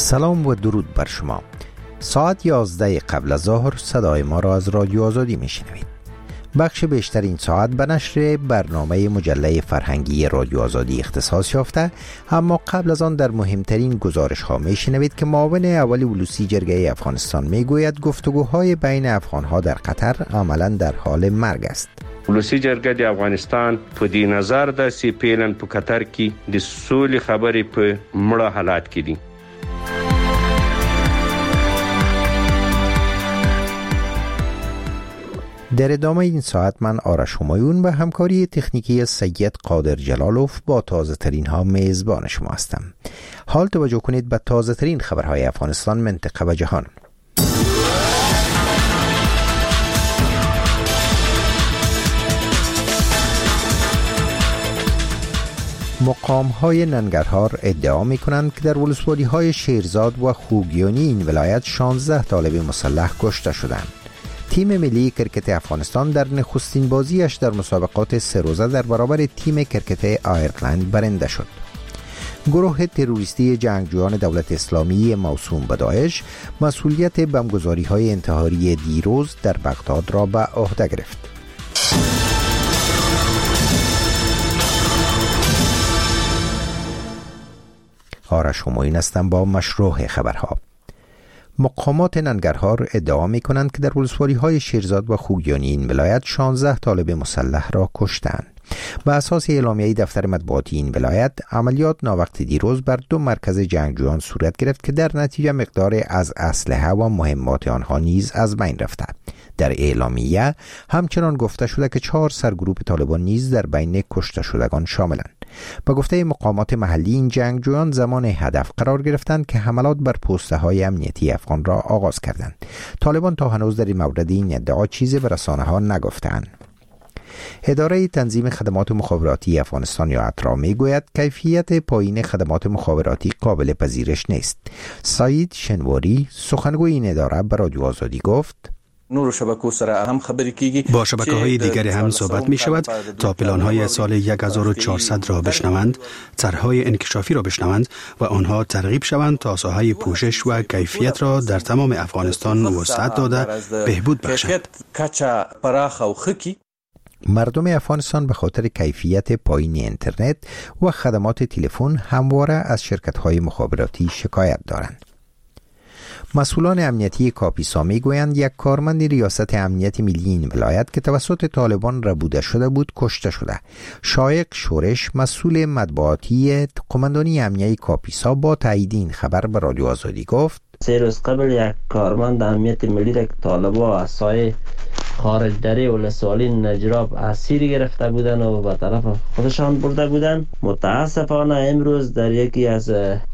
سلام و درود بر شما. ساعت 11 قبل از ظهر صدای ما را از رادیو آزادی میشنوید. بخش بیشتر این ساعت به نشر برنامه مجله فرهنگی رادیو آزادی اختصاص یافته، اما قبل از آن در مهمترین گزارش ها میشنوید که معاون اول ولوسی جرگه افغانستان میگوید گفتگوهای بین افغانها در قطر عملا در حال مرگ است. ولوسی جرګه د افغانستان په دې نظر د سی پیلن په قطر کې د سولې خبرې په مړه حالات کې دي. در ادامه این ساعت من آرش همایون و همکاری تکنیکی سید قادر جلالوف با تازه ترین ها میزبان شما هستم. حال توجه کنید به تازه ترین خبرهای افغانستان، منطقه و جهان. مقام‌های ننگرهار ادعا می‌کنند که در ولسوالی‌های شیرزاد و خوگیانی این ولایت 16 طالب مسلح کشته شدند. تیم ملی کرکت افغانستان در نخستین بازیش در مسابقات 3 روزه در برابر تیم کرکت آیرلند برنده شد. گروه تروریستی جنگجویان دولت اسلامی موسوم به داعش مسئولیت بمبگذاری‌های انتحاری دیروز در بغداد را به عهده گرفت. آرش همایون هستم با مشروع خبرها. مقامات ننگرهار ادعا می کنند که در ولسوالی‌های شیرزاد و خوگیانی این ولایت 16 طالب مسلح را کشتند. به اساس اعلامیه دفتر مطبوعاتی این ولایت، عملیات ناوقت دیروز بر 2 مرکز جنگجویان صورت گرفت که در نتیجه مقدار از اسلحه و مهمات آنها نیز از بین رفته. در اعلامیه همچنان گفته شده که 4 سرگروه طالبان نیز در بین کشته شدگان شاملند. با گفته مقامات محلی، این جنگجویان زمان هدف قرار گرفتند که حملات بر پست‌های امنیتی افغان را آغاز کردند. طالبان تا هنوز در این مورد این ادعا چیزی به رسانه‌ها نگفتند. اداره تنظیم خدمات مخابراتی افغانستان یا اترا میگوید کیفیت پایین خدمات مخابراتی قابل پذیرش نیست. سعید شنواری سخنگوی این اداره به رادیو آزادی گفت: نور شبکه‌ها سره هم خبری کیږي، با شبکه‌های دیگر هم صحبت می شود تا پلان‌های سال 1400 را بشنوند، طرح‌های انکشافی را بشنوند و آنها ترغیب شوند تا ساحه پوشش و کیفیت را در تمام افغانستان وسعت داده بهبود بخشند. مردم افغانستان به خاطر کیفیت پایین اینترنت و خدمات تلفن همواره از شرکت‌های مخابراتی شکایت دارند. مسئولان امنیتی کاپیسا میگویند یک کارمند ریاست امنیت ملی این ولایت که توسط طالبان ربوده شده بود کشته شده. شایق شورش، مسئول مطبوعاتی قماندانی امنیتی کاپیسا، با تایید این خبر به رادیو آزادی گفت: 3 روز قبل یک کارمند امنیت ملی را که طالبان از سایه خارج دره ولسوالی نجراب اسیر گرفته بودن و به طرف خودشان برده بودن. متاسفانه امروز در یکی از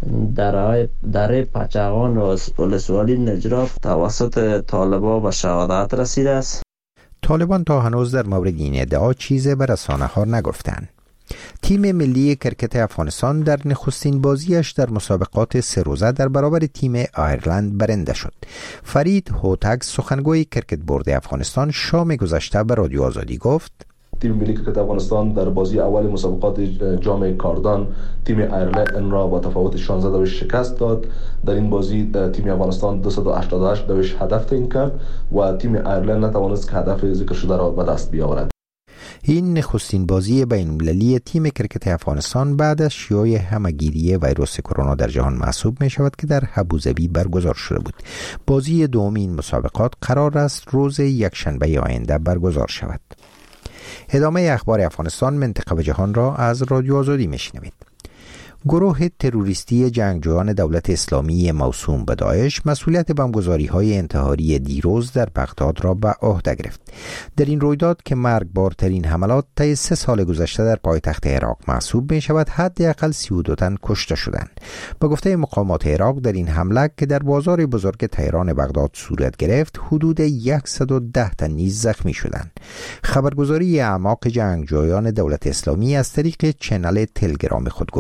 دره پچغان و ولسوالی نجراب توسط طالبان به شهادت رسیده است. طالبان تا هنوز در مورد این ادعا چیزی به رسانه‌ها نگفتند. تیم ملی کرکت افغانستان در نخستین بازیش در مسابقات 3 روزه در برابر تیم آیرلند برنده شد. فرید هوتک سخنگوی کرکت بورد افغانستان شام گذشته به رادیو آزادی گفت: تیم ملی کرکت افغانستان در بازی اول مسابقات جام کاردان تیم آیرلند را با تفاوت 16 شکست داد. در این بازی تیم افغانستان 288 هدف تعیین کرد و تیم آیرلند نتوانست که هدف ذکر شده را به دست بیاورد. این نخستین بازی بین‌المللی تیم کرکت افغانستان بعد از شیوع همه‌گیری ویروس کرونا در جهان محسوب می شود که در ابوظبی برگزار شده بود. بازی دوم این مسابقات قرار است روز یکشنبه آینده برگزار شود. ادامه اخبار افغانستان، منطقه و جهان را از رادیو آزادی میشنوید. گروه تروریستی جنگجویان دولت اسلامی موسوم به داعش مسئولیت بمبگذاری‌های انتحاری دیروز در بغداد را به عهده گرفت. در این رویداد که مرگبارترین حملات طی 3 سال گذشته در پایتخت عراق محسوب می شود، حداقل 32 تن کشته شدند. به گفته مقامات عراق، در این حمله که در بازار بزرگ تهران بغداد صورت گرفت، حدود 110 تن نیز زخمی شدند. خبرگزاری اعماق جنگجویان دولت اسلامی از طریق چنل تلگرام خود گفته که 2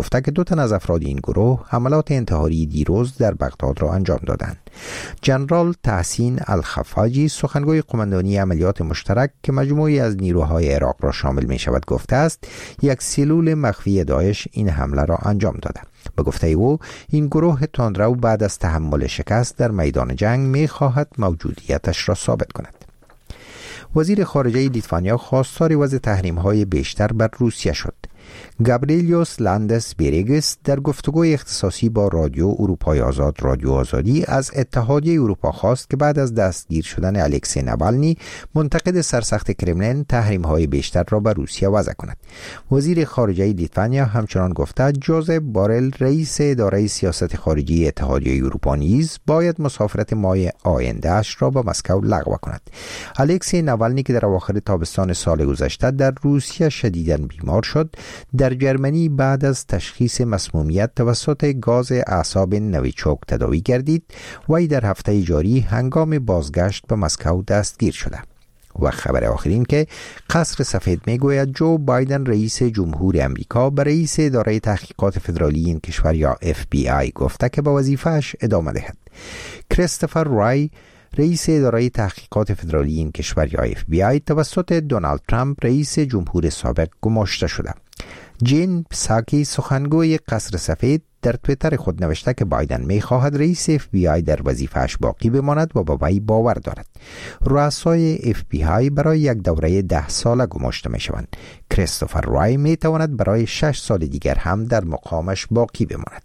تن از افراد این گروه حملات انتحاری دیروز در بغداد را انجام دادند. جنرال تحسین الخفاجی سخنگوی قماندانی عملیات مشترک که مجموعی از نیروهای عراق را شامل می شود گفته است یک سلول مخفی داعش این حمله را انجام داده. به گفته او این گروه تندرو بعد از تحمل شکست در میدان جنگ می خواهد موجودیتش را ثابت کند. وزیر خارجه لیتوانیا خواستار وضع تحریم‌های بیشتر بر روسیه شد. گابریلیوس لاندس بیریگس در گفتگوی اختصاصی با رادیو اروپای آزاد رادیو آزادی از اتحادیه اروپا خواست که بعد از دستگیر شدن الکسی ناوالنی منتقد سرسخت کرملین تحریم‌های بیشتر را بر روسیه وضع کند. وزیر خارجه لیتوانیا همچنان گفته جوزپ بارل رئیس اداره سیاست خارجی اتحادیه اروپا نیز باید مسافرت ماه آینده اش را به مسکو لغو کند. الکسی ناوالنی که در اواخر تابستان سال گذشته در روسیه شدیداً بیمار شد، در جرمنی بعد از تشخیص مسمومیت توسط گاز اعصاب نویچوک تداوی گردید و ای در هفته جاری هنگام بازگشت به مسکو دستگیر شده. و خبر آخرین که قصر سفید میگوید جو بایدن رئیس جمهور امریکا به رئیس اداره تحقیقات فدرالی این کشور یا FBI گفته که به وظیفه‌اش ادامه دهد. کریستوفر رای رئیس اداره تحقیقات فدرالی این کشور یا FBI توسط دونالد ترامپ رئیس جمهور سابق گماشته شده. جین پساکی سخنگوی قصر سفید در توییتر خود نوشته که بایدن می‌خواهد رئیس FBI در وظیفه‌اش باقی بماند و به وی باور دارد. رؤسای FBI برای یک دوره 10 ساله گماشته می‌شوند. کریستوفر رای می‌تواند برای 6 سال دیگر هم در مقامش باقی بماند.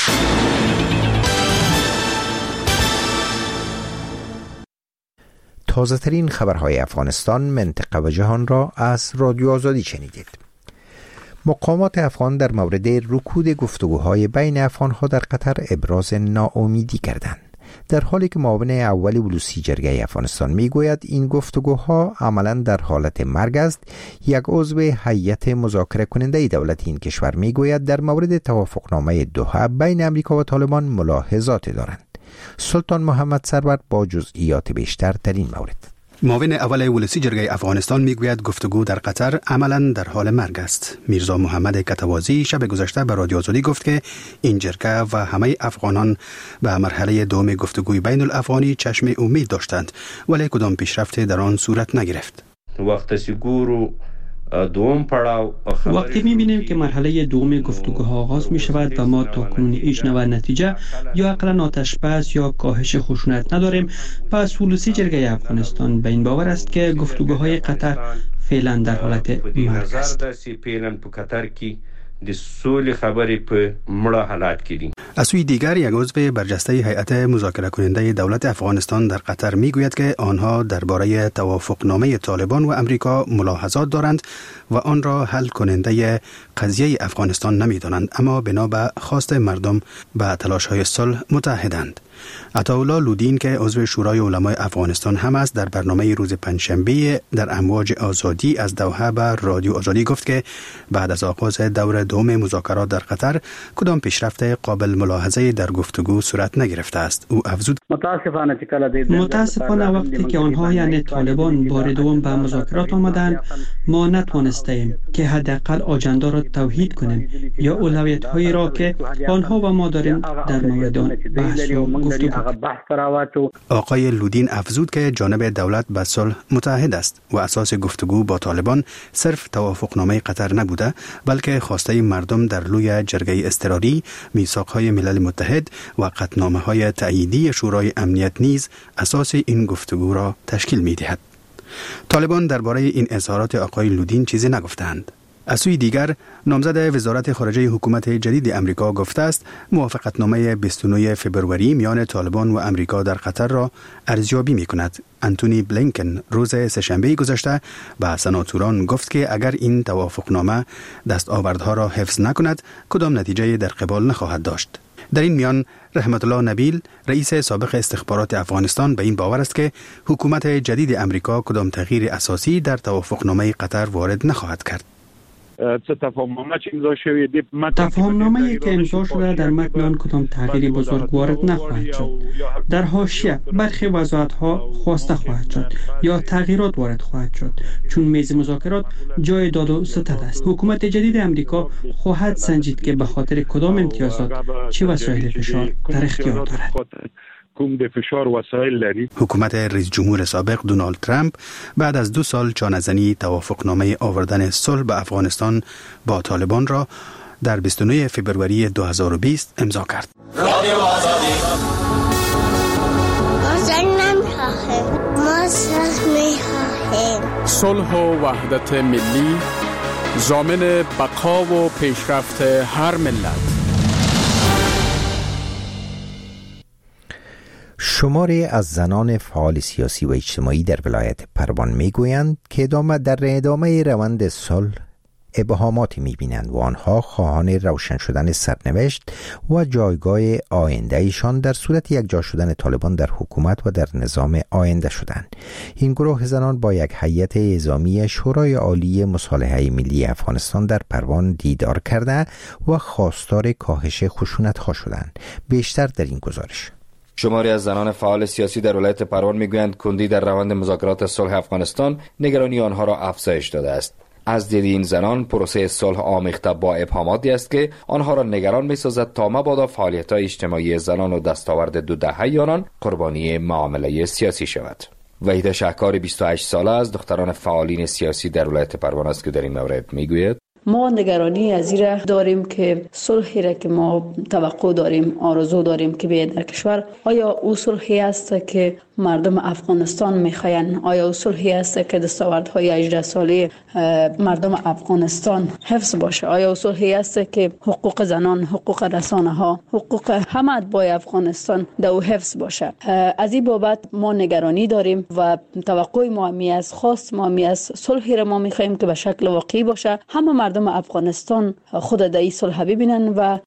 تازه ترین خبرهای افغانستان، منطقه و جهان را از رادیو آزادی شنیدید. مقامات افغان در مورد رکود گفتگوهای بین افغانها در قطر ابراز ناامیدی کردند، در حالی که معاون اول بلوچی جرگه افغانستان میگوید این گفتگوها عملاً در حالت مرگ است. یک عضو هیئت مذاکره کننده دولت این کشور میگوید در مورد توافقنامه دوحه بین امریکا و طالبان ملاحظات دارند. سلطان محمد سرور با جزئیات بیشتر در این مورد. معاون اول ولسی جرگه افغانستان میگوید گفتگو در قطر عملاً در حال مرگ است. میرزا محمد کتوازی شب گذشته به رادیو آزادی گفت که این جرگه و همه افغانان به مرحله دوم گفتگوی بین الافغانی چشم امید داشتند، ولی کدام پیشرفت در آن صورت نگرفت. وقتی می‌بینیم که مرحله دوم گفتگوها آغاز می‌شود و ما تاکنون هیچ نوع نتیجه یا اقلا آتش بس یا کاهش خشونت نداریم، پس ولسی جرگه افغانستان به این باور است که گفتگوهای قطر فعلا در حالت مرگ است. د سولې خبرې په مړه حالات کې دي. از سوی دیگر یک عضو برجسته هیئت مذاکره کننده دولت افغانستان در قطر میگوید که آنها درباره توافقنامه طالبان و امریکا ملاحظات دارند و آن را حل کننده قضیه افغانستان نمیدانند، اما بنا به خواست مردم به تلاش‌های صلح متحدند. عطاالله لودین که عضو شورای علمای افغانستان هم است در برنامه روز پنجشنبه در امواج آزادی از دوحه به رادیو آزادی گفت که بعد از آغاز دور دوم مذاکرات در قطر کدام پیشرفت قابل ملاحظه در گفتگو صورت نگرفته است. او افزود متاسفانه وقتی که آنها یعنی طالبان بار دوم به مذاکرات آمدند، ما نتوانستیم که حداقل آجندا را توحید کنیم یا اولویت‌هایی را که آنها و ما داریم در مورد آن بحث و گفتگو. آقای لودین افزود که جانب دولت به صلح متحد است و اساس گفتگو با طالبان صرف توافقنامه قطر نبوده، بلکه خواسته مردم در لوی جرگه اضطراری، میثاق‌های ملل متحد و قطعنامه‌های تأییدی شورای امنیت نیز اساس این گفتگو را تشکیل می‌دهد. طالبان درباره این اظهارات آقای لودین چیزی نگفتند. از سوی دیگر نامزد وزارت خارجه حکومت جدید امریکا گفته است موافقتنامه 29 فبروری میان طالبان و امریکا در قطر را ارزیابی می‌کند. انتونی بلینکن روز سه‌شنبه گذشته به سناتوران گفت که اگر این توافقنامه دستاوردها را حفظ نکند کدام نتیجه در قبال نخواهد داشت. در این میان رحمت الله نبیل رئیس سابق استخبارات افغانستان به این باور است که حکومت جدید امریکا کدام تغییر اساسی در توافقنامه قطر وارد نخواهد کرد. تفاهمنامه امضا شوی دی تفاهمنامه‌ای که امضا شده در متن آن کدام تغییری بزرگ وارد نخواهد شد. در حاشیه برخی وضاحت‌ها خواسته خواهد شد یا تغییرات وارد خواهد شد، چون میز مذاکرات جای داد و ستد است. حکومت جدید امریکا خواهد سنجید که به خاطر کدام امتیازات چه وسایل فشار در اختیار دارد. حکومت رئیس جمهور سابق دونالد ترامپ بعد از 2 سال جانزنی توافقنامه آوردن صلح به افغانستان با طالبان را در 29 فوریه 2020 امضا کرد. صلح و وحدت ملی ضامن بقا و پیشرفت هر ملت. شماری از زنان فعال سیاسی و اجتماعی در ولایت پروان میگویند که در ادامه روند صلح ابهاماتی میبینند و آنها خواهان روشن شدن سرنوشت و جایگاه آینده ایشان در صورت یکجا شدن طالبان در حکومت و در نظام آینده شدند. این گروه زنان با یک هیئت اعزامی شورای عالی مصالحه ملی افغانستان در پروان دیدار کرده و خواستار کاهش خشونت‌ها شدند. بیشتر در این گزارش. شماری از زنان فعال سیاسی در ولایت پروان میگویند کندی در روند مذاکرات صلح افغانستان نگرانی آنها را افزایش داده است. از دید این زنان پروسه صلح آمیخته با ابهاماتی است که آنها را نگران می‌سازد تا مبادا فعالیت‌های اجتماعی زنان و دستاورد 2 دهه آنان قربانی معامله سیاسی شود. وحیده شهکار 28 ساله از دختران فعالین سیاسی در ولایت پروان است که در این مورد میگوید ما نگرانی از این داریم که صلحی را که ما توقع داریم، آرزو داریم که بیاید در کشور، آیا او صلحی است که مردم افغانستان میخواین؟ آیا او صلحی است که دستاوردهای 18 ساله مردم افغانستان حفظ باشه؟ آیا او صلحی است که حقوق زنان، حقوق رسانه ها، حقوق همه اتباع افغانستان در او حفظ باشه؟ از این بابت ما نگرانی داریم و توقع ما می از خواست ما می از صلحی را ما میخوایم که به شکل واقعی باشه. همه مردم افغانستان خود در این صلح ببینن. و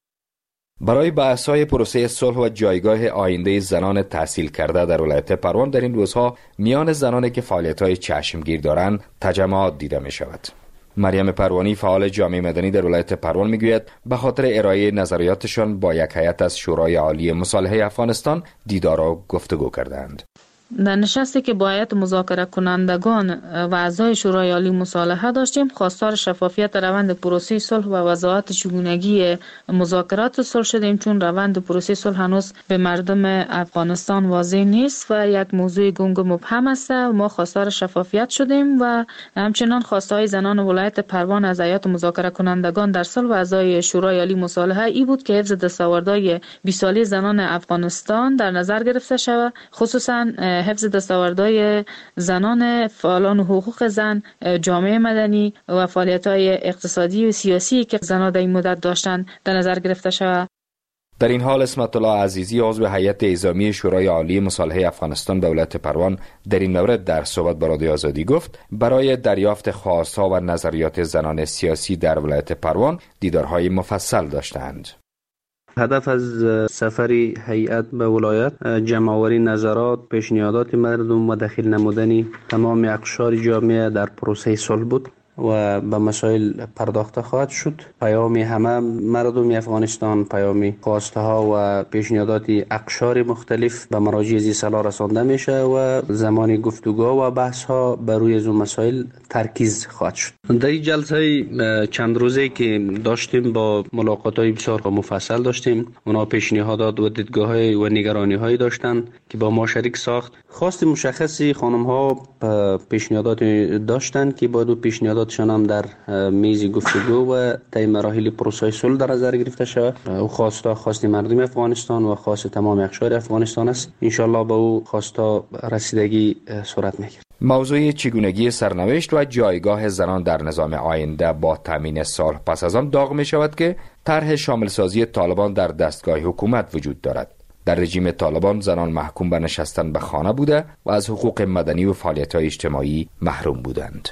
برای بحث‌های پروسه صلح و جایگاه آینده زنان تحصیل کرده در ولایت پروان در این روزها میان زنانی که فعالیت‌های چشمگیر دارند تجمعات دیده می‌شود. مریم پروانی فعال جامعه مدنی در ولایت پروان میگوید به خاطر ارائه نظریاتشان با یک هیئت از شورای عالی مصالحه افغانستان دیدار و گفتگو کردند. در نشستی که با هیئت مذاکره کنندگان و اعضای شورای عالی مصالحه داشتیم، خواستار شفافیت روند پروسه صلح و وضاحت چگونگی مذاکرات صلح شدیم، چون روند پروسه صلح هنوز به مردم افغانستان واضح نیست و یک موضوع گنگ و مبهم است. ما خواستار شفافیت شدیم و همچنان خواستهای زنان ولایت پروان از هیئت مذاکره کنندگان در صلح و اعضای شورای عالی مصالحه ای بود که حفظ دستاوردهای 20 ساله زنان افغانستان در نظر گرفته شود، خصوصا حفظ دستاوردهای زنان فعالان حقوق زن، جامعه مدنی و فعالیت‌های اقتصادی و سیاسی که زنان در این مدت داشتند در نظر گرفته شود. در این حال اسمت الله عزیزی عضو هیئت اعزامی شورای عالی مصالحه افغانستان به ولایت پروان در این مورد در صحبت با رادیو آزادی گفت برای دریافت خواست‌ها و نظریات زنان سیاسی در ولایت پروان دیدارهای مفصل داشتند. هدف از سفر هیئت به ولایت جمع‌آوری نظرات، پیشنهادات مردم و دخیل نمودن تمام اقشار جامعه در پروسه صلح بود و به مسائل پرداخته خواهد شد. پیام همه مردم افغانستان، پیام خواسته ها و پیشنهادات اقشار مختلف به مراجع ذی صلاح رسانده میشه و زمان گفتگوها و بحث ها بر روی از مسائل ترکیز خواهد شد. در این جلسه چند روزه که داشتیم با ملاقات های بسیار مفصل داشتیم، اونا پیشنهادات و دیدگاه های و نگرانی هایی داشتن که با ما شریک ساخت. خواست مشخصی خانم ها پیشنهادات داشتن که با دو پیشنهاداتشان هم در میز گفتگو و طی مراحل پروسه صلح در نظر گرفته شود. او خواست مردم افغانستان و خواست تمام اقشار افغانستان است. ان شاء الله به او خواستا رسیدگی صورت میگیرد. موضوع چگونگی سرنوشت و جایگاه زنان در نظام آینده با تامین صلح پس از آن داغ می شود که طرح شامل سازی طالبان در دستگاه حکومت وجود دارد. در رژیم طالبان زنان محکوم به نشستن به خانه بوده و از حقوق مدنی و فعالیت‌های اجتماعی محروم بودند.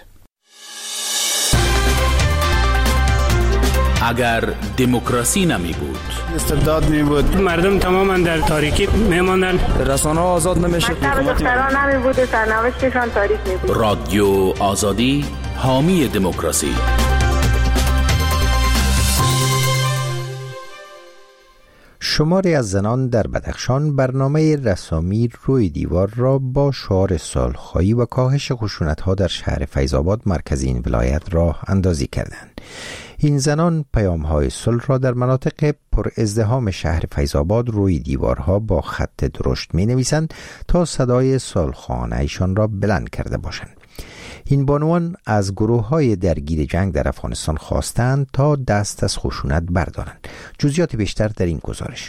اگر دموکراسی نمی بود، استبداد می بود، مردم تماما در تاریکی می ماندن، رسانه ها آزاد نمیشه، دختران نمی بود، سرنوشتشان تاریک می بود. رادیو آزادی حامی دموکراسی. شماری از زنان در بدخشان برنامه رسامی روی دیوار را با شعار صلح‌خواهی و کاهش خشونت‌ها در شهر فیض‌آباد مرکز این ولایت راه اندازی کردند. این زنان پیام‌های صلح را در مناطق پر ازدحام شهر فیض‌آباد روی دیوارها با خط درشت می‌نویسند تا صدای صلح‌خواهانه ایشان را بلند کرده باشند. این بانوان از گروه‌های درگیر جنگ در افغانستان خواستند تا دست از خشونت بردارند. جزئیات بیشتر در این گزارش.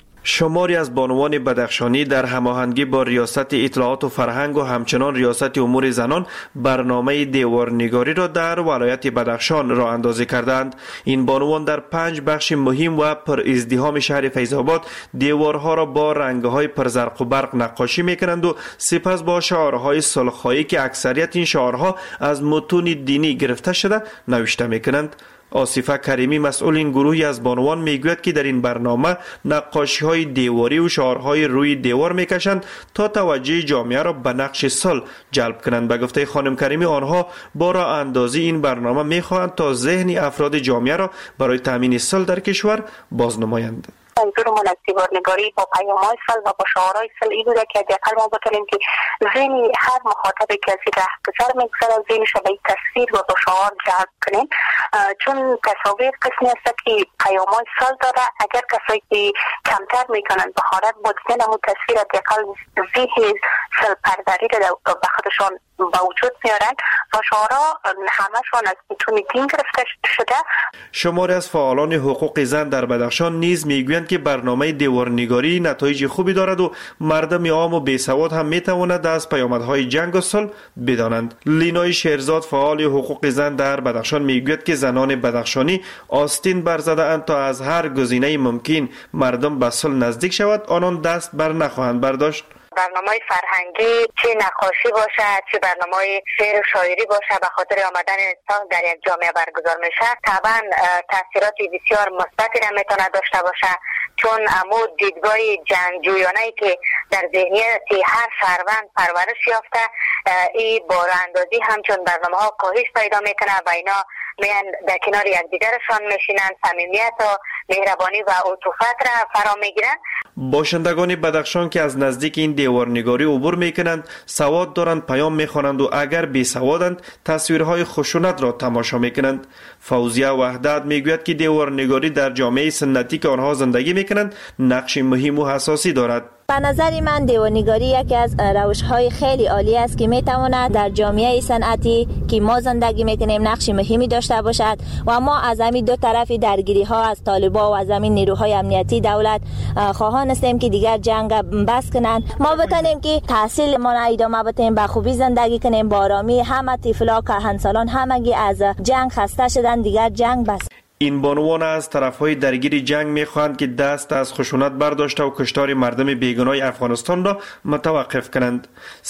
شماری از بانوان بدخشانی در هماهنگی با ریاست اطلاعات و فرهنگ و همچنان ریاست امور زنان برنامه دیوارنگاری را در ولایت بدخشان راه اندازی کردند. این بانوان در 5 بخش مهم و پر ازدحام شهر فیض‌آباد دیوارها را با رنگ‌های پرزرق و برق نقاشی می‌کنند و سپس با شعارهای صلح‌خواهی که اکثریت این شعارها از متون دینی گرفته شده نوشته می‌کنند. آصفه کریمی مسئول این گروهی از بانوان میگوید که در این برنامه نقاشی‌های دیواری و شعارهای روی دیوار میکشند تا توجه جامعه را به نقش صلح جلب کنند. به گفته خانم کریمی آنها با راه اندازی این برنامه میخواهند تا ذهن افراد جامعه را برای تامین صلح در کشور بازنمایند. منظورمون از دیوارنگاری با پیام‌های صلح و با شعارهای صلحی بوده که حداقل ما بتونیم که ذهن هر مخاطبی که از این رهگذر میگذره ذهنش را به این تصویر و با شعار جلب کنیم، چون تصاویر قسمی است که پیام‌های صلح داره. اگر کسایی که کمتر میکنن بهارت با دیدن همون تصویر حداقل ذهن صلح پروری را به خودشان با وجود میارن و شعارها همشون از متون دین گرفته شده. شماری از فعالان حقوق زن در بدخشان نیز میگویند که برنامه دیوارنگاری نتایج خوبی دارد و مردم عام و بیسواد هم میتواند از پیامدهای جنگ و صلح بدانند. لینای شیرزاد فعال حقوق زن در بدخشان میگوید که زنان بدخشانی آستین برزده اند تا از هر گزینه ممکن مردم به صلح نزدیک شود آنان دست بر نخواهند برداشت. برنامه فرهنگی چه نقاشی باشد چه برنامه شعر و شاعری باشد به خاطر آمدن انسان در یک جامعه برگزار میشه طبعا تاثیرات بسیار مثبتی را میتونه داشته باشه، چون امو دیدگاه جنگجویانه‌ای که در ذهنیت هر شهروند پرورش یافته این باراندازی همچون برنامه‌ها کاهش پیدا میکنه و اینا میان در کنار یکدیگرشان میشینن، صمیمیت و مهربانی و عطوفت را فرا میگیرن. باشندگان بدخشان که از نزدیک این دیوارنگاری عبور میکنند سواد دارند، پیام میخوانند و اگر بی سوادند تصویرهای خشونت را تماشا میکنند. فوزیه وحدت میگوید که دیوارنگاری در جامعه سنتی که آنها زندگی میکنند نقش مهم و حساسی دارد. به نظر من دیوارنگاری یکی از روش‌های خیلی عالی است که میتواند در جامعه صنعتی که ما زندگی میکنیم نقش مهمی داشته باشد و ما از همین دو طرفی درگیری ها از طالبان و از همین نیروهای امنیتی دولت خواهان هستیم که دیگر جنگ بس کنند. ما بتونیم که تحصیل ما ادامه بدیم، به خوبی زندگی کنیم، با آرامی. همه طفلا که هنسالان همگی از جنگ خسته شدن، دیگر جنگ بس. این بانوان از طرفهای درگیر جنگ میخواهند که دست از خشونت برداشته و کشتار مردم بیگناه افغانستان را متوقف کنند.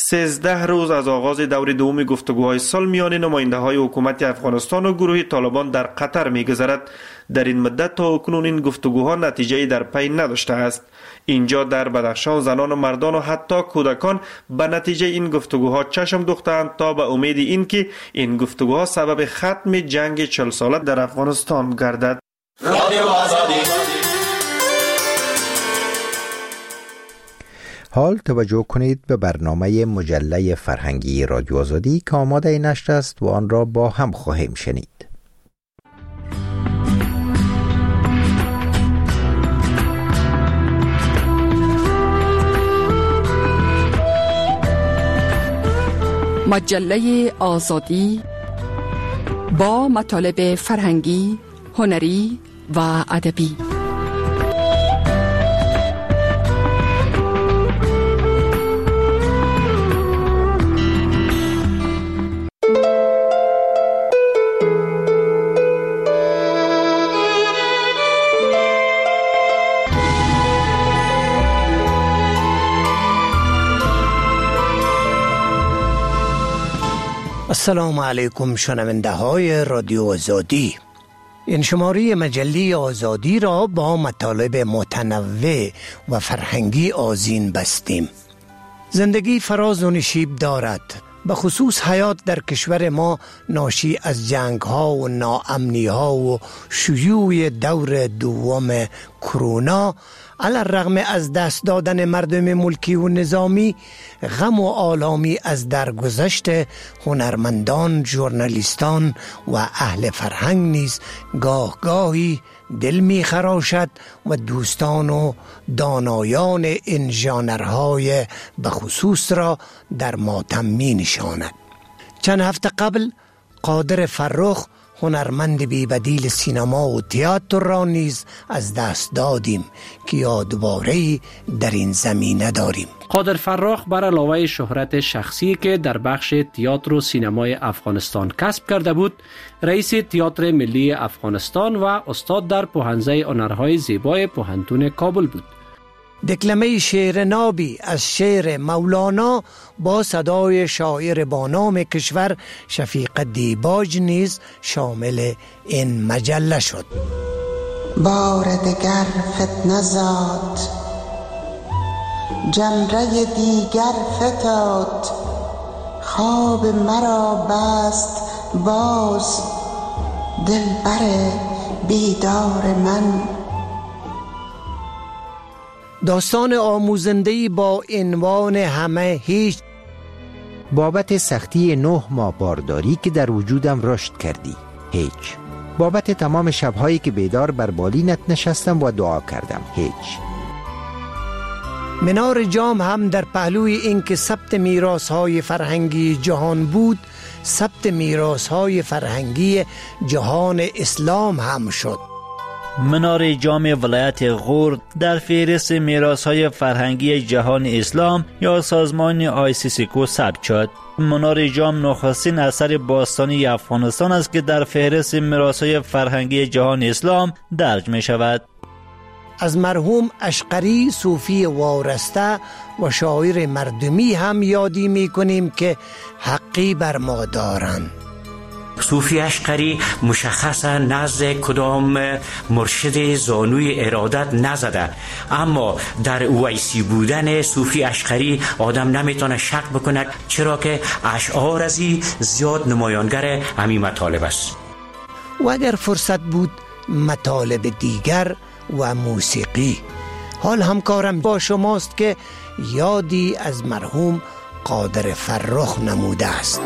13 روز از آغاز دور دوم گفتگوهای صلح میان نماینده‌های حکومت افغانستان و گروه طالبان در قطر میگذرد. در این مدت تا اکنون این گفتگوها نتیجه‌ای در پی نداشته است. اینجا در بدخشان زنان و مردان و حتی کودکان به نتیجه این گفتگوها چشم دوختند تا به امید این که این گفتگوها سبب ختم جنگ 40 ساله در افغانستان گردد. حال توجه کنید به برنامه مجله فرهنگی رادیو آزادی که آماده نشر است و آن را با هم خواهیم شنید. مجله آزادی با مطالب فرهنگی، هنری و ادبی. السلام علیکم شنونده های رادیو آزادی. این شماره مجله آزادی را با مطالب متنوع و فرهنگی آذین بستیم. زندگی فراز و نشیب دارد، به خصوص حیات در کشور ما ناشی از جنگ ها و ناامنی ها و شیوع دور دوم کرونا علی‌الرغم از دست دادن مردم ملکی و نظامی، غم و آلامی از درگذشت هنرمندان، ژورنالیستان و اهل فرهنگ نیز گاه گاهی دل می خراشد و دوستان و دانایان این ژانرهای بخصوص را در ماتم می نشاند. چند هفته قبل قادر فرخ، هنرمند بی‌بدیل سینما و تئاتر را نیز از دست دادیم که یادواره‌ای در این زمینه داریم. قادر فرخ بر علاوه شهرت شخصی که در بخش تئاتر و سینمای افغانستان کسب کرده بود، رئیس تئاتر ملی افغانستان و استاد در پوهنځی هنرهای زیبای پوهنتون کابل بود. دکلمه شعر نابی از شعر مولانا با صدای شاعر با نام کشور شفیق دیباج نیز شامل این مجله شد. بار دگر فتنه زاد، جمره دیگر فتاد، خواب مرا بست باز دلبر بیدار من. داستان آموزنده‌ای با عنوان همه هیچ. بابت سختی 9 ماه بارداری که در وجودم رشد کردی، هیچ. بابت تمام شبهایی که بیدار بر بالینت نشستم و دعا کردم، هیچ. منار جام هم در پهلوی اینکه ثبت میراث‌های فرهنگی جهان بود، ثبت میراث‌های فرهنگی جهان اسلام هم شد. منار جام ولایت غور در فهرست میراث‌های فرهنگی جهان اسلام یا سازمان آیسیسکو ثبت شد. منار جام نخستین اثر باستانی افغانستان است که در فهرست میراث‌های فرهنگی جهان اسلام درج می شود. از مرحوم اشقری صوفی وارسته و شاعر مردمی هم یادی می کنیم که حقی بر ما دارند. صوفی اشقری مشخصا نزد کدام مرشد زانوی ارادت نزده، اما در اویسی بودن صوفی اشقری آدم نمیتونه شک بکنه، چرا که اشعار ازی زیاد نمایانگر همین مطالب است. و اگر فرصت بود مطالب دیگر و موسیقی. حال همکارم با شماست که یادی از مرحوم قادر فرخ نموده است.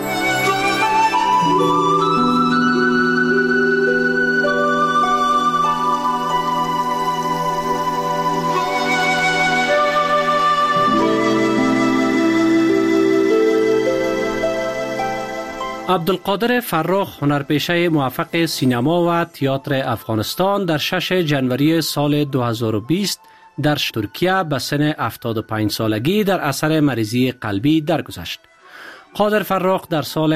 عبدالقادر فرخ هنرپیشه موفق سینما و تئاتر افغانستان در 6 جنوری سال 2020 در ترکیه به سن 75 سالگی در اثر مریضی قلبی درگذشت. قادر فرخ در سال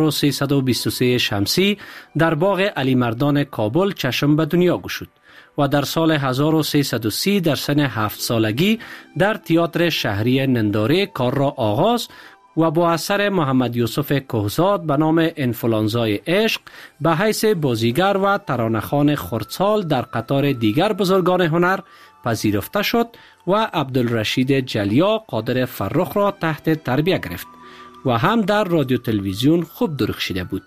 1323 شمسی در باغ علی مردان کابل چشم به دنیا گشود و در سال 1330 در سن 7 سالگی در تئاتر شهری ننداره کار را آغاز و با اثر محمد یوسف کهزاد به نام انفلانزای عشق به حیث بازیگر و ترانه‌خوان خردسال در قطار دیگر بزرگان هنر پذیرفته شد و عبدالرشید جلیا قادر فرخ را تحت تربیه گرفت و هم در رادیو تلویزیون خوب درخشیده بود.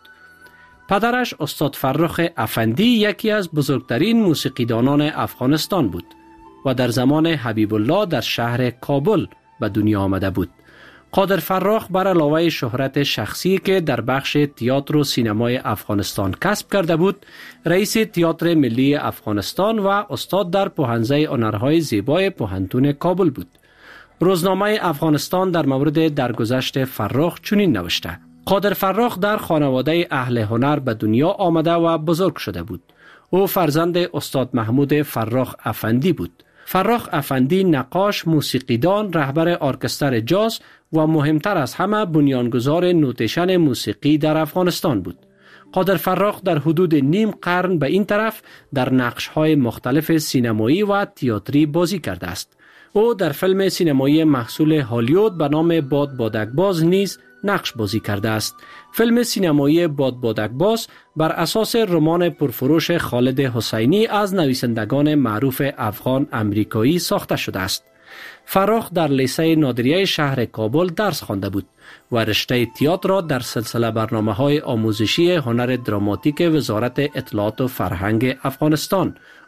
پدرش استاد فرخ افندی یکی از بزرگترین موسیقیدانان افغانستان بود و در زمان حبیب الله در شهر کابل به دنیا آمده بود. قادر فرخ بر علاوه شهرت شخصی که در بخش تئاتر و سینمای افغانستان کسب کرده بود، رئیس تئاتر ملی افغانستان و استاد در پوهنځی هنرهای زیبای پوهنتون کابل بود. روزنامه افغانستان در مورد درگذشت فرخ چنین نوشته: قادر فرخ در خانواده اهل هنر به دنیا آمده و بزرگ شده بود. او فرزند استاد محمود فرخ افندی بود. فرخ افندی نقاش، موسیقیدان، رهبر ارکستر جاز و مهمتر از همه بنیانگذار نوتیشن موسیقی در افغانستان بود. قادر فرخ در حدود نیم قرن به این طرف در نقش‌های مختلف سینمایی و تئاتری بازی کرده است. او در فیلم سینمایی محصول هالیوود به نام باد بادکباز نیز نقش بازی کرده است. فیلم سینمایی باد بادکباز بر اساس رمان پرفروش خالد حسینی از نویسندگان معروف افغان امریکایی ساخته شده است. فرخ در لیسه نادریه شهر کابل درس خوانده بود و رشته تئاتر را در سلسله برنامه‌های آموزشی هنر دراماتیک وزارت اطلاعات و فرهنگ افغانستان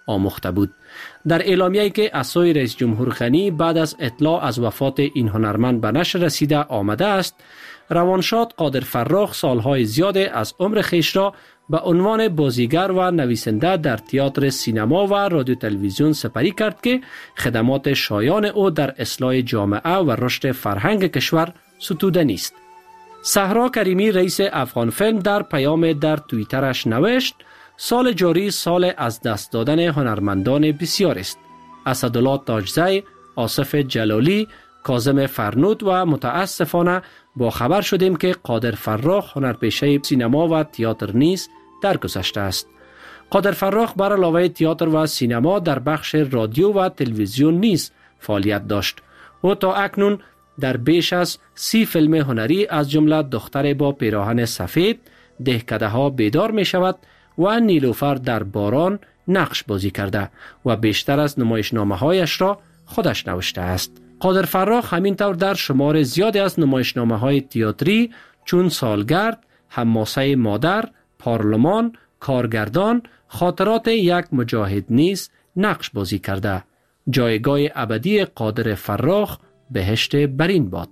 آموخته بود. در اعلامیه‌ای که از سوی رئیس جمهور غنی بعد از اطلاع از وفات این هنرمند به نشر رسیده آمده است، روانشاد قادر فرخ سالهای زیاد از عمر خیش را به عنوان بازیگر و نویسنده در تئاتر، سینما و رادیو تلویزیون سپری کرد که خدمات شایان او در اصلاح جامعه و رشد فرهنگ کشور ستوده نیست. صحرا کریمی رئیس افغان فیلم در پیام در توییترش نوشت: سال جاری سال از دست دادن هنرمندان بسیار است. اسدالله تاجزی، آصف جلالی، کاظم فرنود و متاسفانه با خبر شدیم که قادر فرخ هنرپیشه سینما و تئاتر نیز درگذشته است. قادر فرخ بر علاوه تئاتر و سینما در بخش رادیو و تلویزیون نیز فعالیت داشت. او تا اکنون در بیش از 30 فیلم هنری از جمله دختر با پیراهن سفید، دهکده ها بیدار می شود و نیلوفر در باران نقش بازی کرده و بیشتر از نمایشنامه هایش را خودش نوشته است. قادر فرخ همینطور در شمار زیادی از نمایشنامه های تئاتری چون سالگرد، حماسه مادر، پارلمان، کارگردان، خاطرات یک مجاهد نیز نقش بازی کرده. جایگاه ابدی قادر فرخ بهشت برین باد.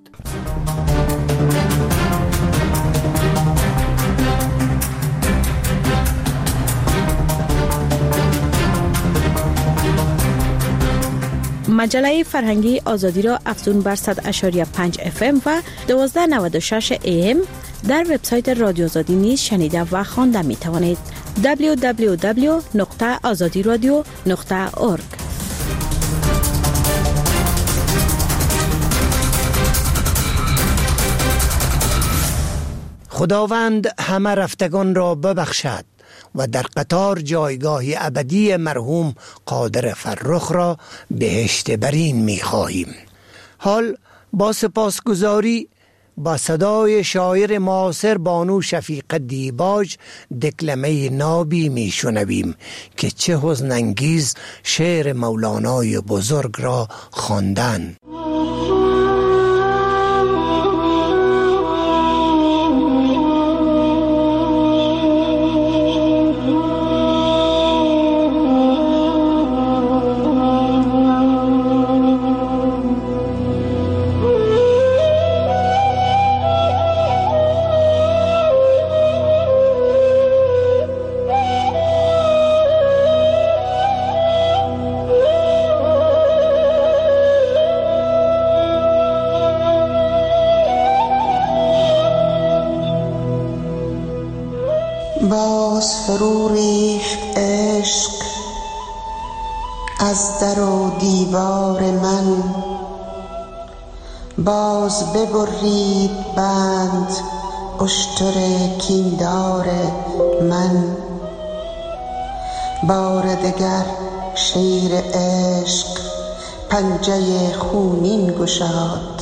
مجله فرهنگی آزادی را افزون بر 100.5 FM و 1296 AM در وبسایت رادیو آزادی نیز شنیده و خوانده می توانید. www.azadiradio.org. خداوند همه رفتگان را ببخشد و در قطار جایگاه ابدی مرحوم قادر فرخ را بهشت برین می خواهیم. حال با سپاسگزاری با صدای شاعر معاصر بانو شفیق دیباج دکلمه نابی می شنویم که چه حزن انگیز شعر مولانای بزرگ را خواندند. باز فرو ریخت عشق از در و دیوار من، باز ببرید بند اشتر کیندار من. بار دگر شیر عشق پنجه خونین گشاد،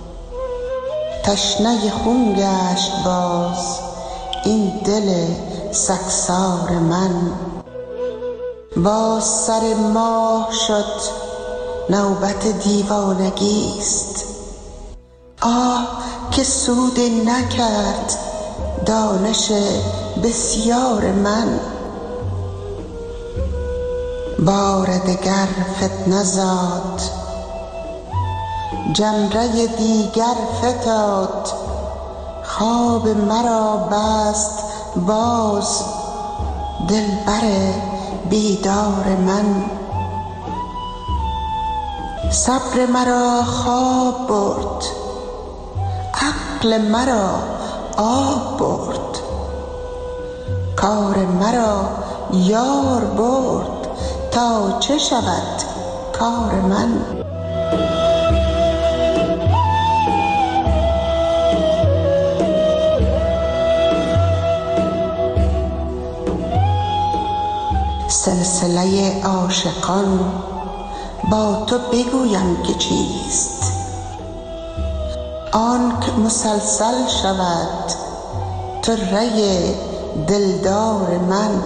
تشنه خون گشت باز این دل سگسار من. باز سر ماه شد نوبت دیوانگیست، آه که سود نکرد دانش بسیار من. بار دگر فتنه زاد جمره دیگر فتاد، خواب مرا بست باز دلبر بیدار من. صبر مرا خواب برد، عقل مرا آب برد، کار مرا یار برد، تا چه شود کار من. سلسله عاشقان با تو بگویم که چیست، آنک مسلسل شود طره دلدار من.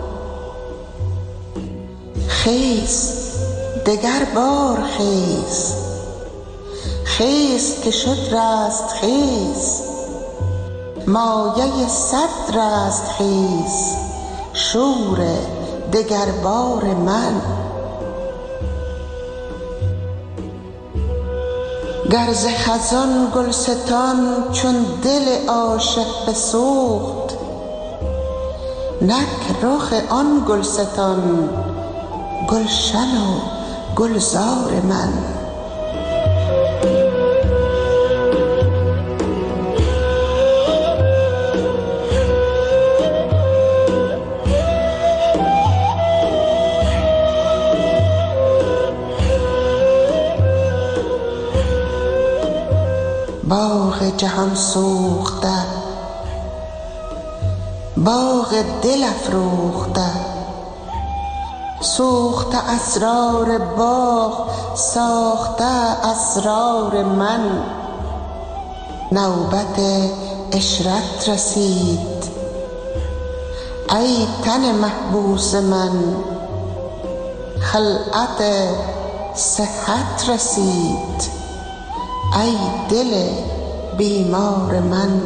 خیز دگر بار خیز، خیز که شد رست خیز، مایه صد رست خیز، شور دگر بار من. گر ز خزان گلستان چون دل عاشق بسوخت، نک رخ آن گلستان گلشن و گلزار من. باغ جهان سوخته، باغ دل افروخته، سوخته اسرار باغ، ساخته اسرار من. نوبت عشرت رسید ای تن محبوس من، خلعت صحت رسید ای دل بیمار من.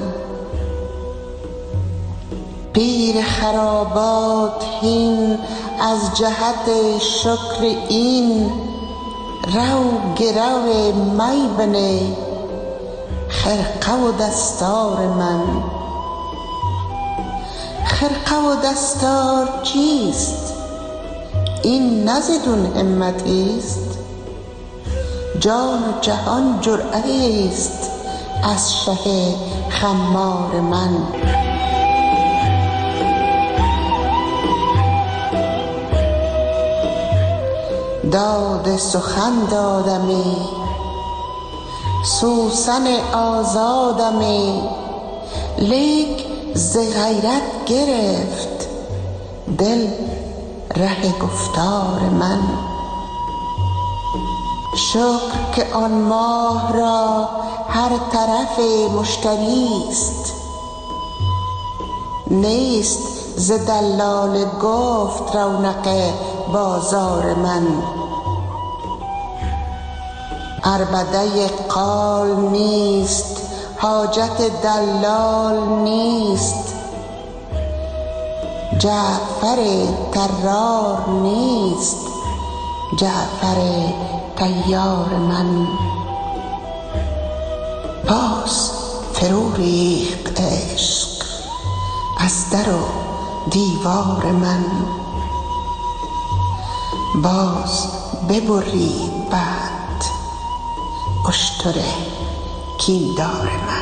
پیر خرابات هین از جهت شکر این، رو گرو می بنه خرقه و دستار من. خرقه و دستار چیست؟ این نزدون همتیست، جان و جهان جرعه است از شه خمار من. داد سخن دادمی، سوسن آزادمی، لیک ز غیرت گرفت دل ره گفتار من. شکر که آن ماه را هر طرف مشتریست، نیست ز دلال گفت رونق بازار من. عربده قال نیست، حاجت دلال نیست، جعفر طرار نیست، جعفر طیار من. باز فرو ریخت عشق از در و دیوار من، باز ببرید بعد اشتر کیندار من.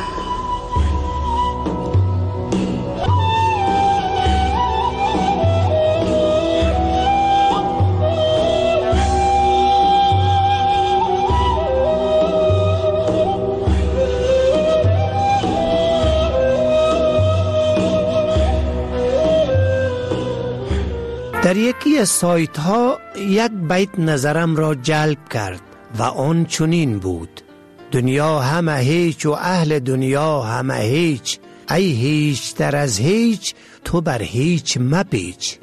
در یکی از سایت ها یک بیت نظرم را جلب کرد و آن چنین بود: دنیا همه هیچ و اهل دنیا همه هیچ، ای هیچ در از هیچ تو بر هیچ مپیچ.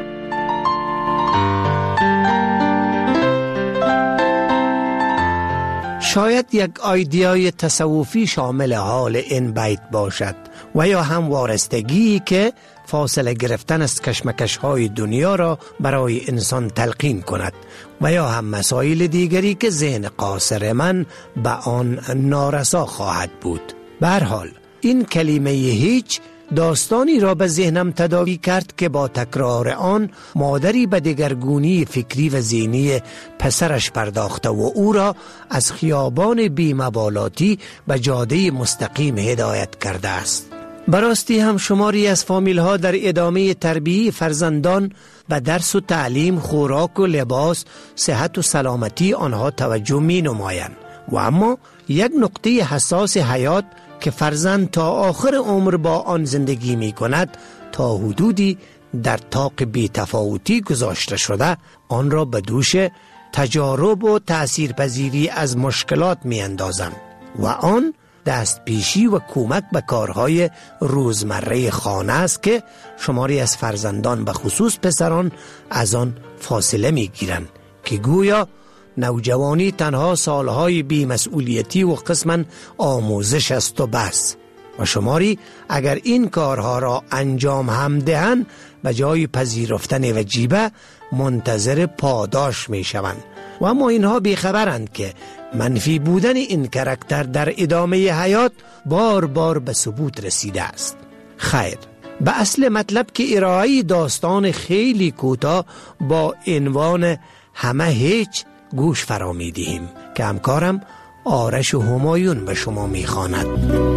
شاید یک ایده‌ای تصوفی شامل حال این بیت باشد و یا هم وارستگی که فاصله گرفتن از کشمکش‌های دنیا را برای انسان تلقین کند و یا هم مسائل دیگری که ذهن قاصر من به آن نارسا خواهد بود. به هر حال این کلمه هیچ داستانی را به ذهنم تداعی کرد که با تکرار آن مادری به دگرگونی فکری و ذهنی پسرش پرداخته و او را از خیابان بی‌مبالاتی به جاده مستقیم هدایت کرده است. براستی هم شماری از فامیل ها در ادامه تربیت فرزندان به درس و تعلیم، خوراک و لباس، صحت و سلامتی آنها توجه می نمایند و اما یک نقطه حساس حیات که فرزند تا آخر عمر با آن زندگی می کند تا حدودی در طاق بی‌تفاوتی گذاشته شده، آن را به دوش تجارب و تأثیرپذیری از مشکلات می اندازند و آن دست پیشی و کمک به کارهای روزمره خانه است که شماری از فرزندان به خصوص پسران از آن فاصله می گیرند که گویا نوجوانی تنها سالهای بی‌مسئولیتی و قسماً آموزش است و بس. و شماری اگر این کارها را انجام هم دهند به جای پذیرفتن وجیبه منتظر پاداش می شوند و اما اینها بیخبرند که منفی بودن این کاراکتر در ادامه حیات بار بار به ثبوت رسیده است. خیر، به اصل مطلب که ارائه داستان خیلی کوتاه با عنوان همه هیچ گوش فرا می دهیم که همکارم آرش و همایون به شما می خواند.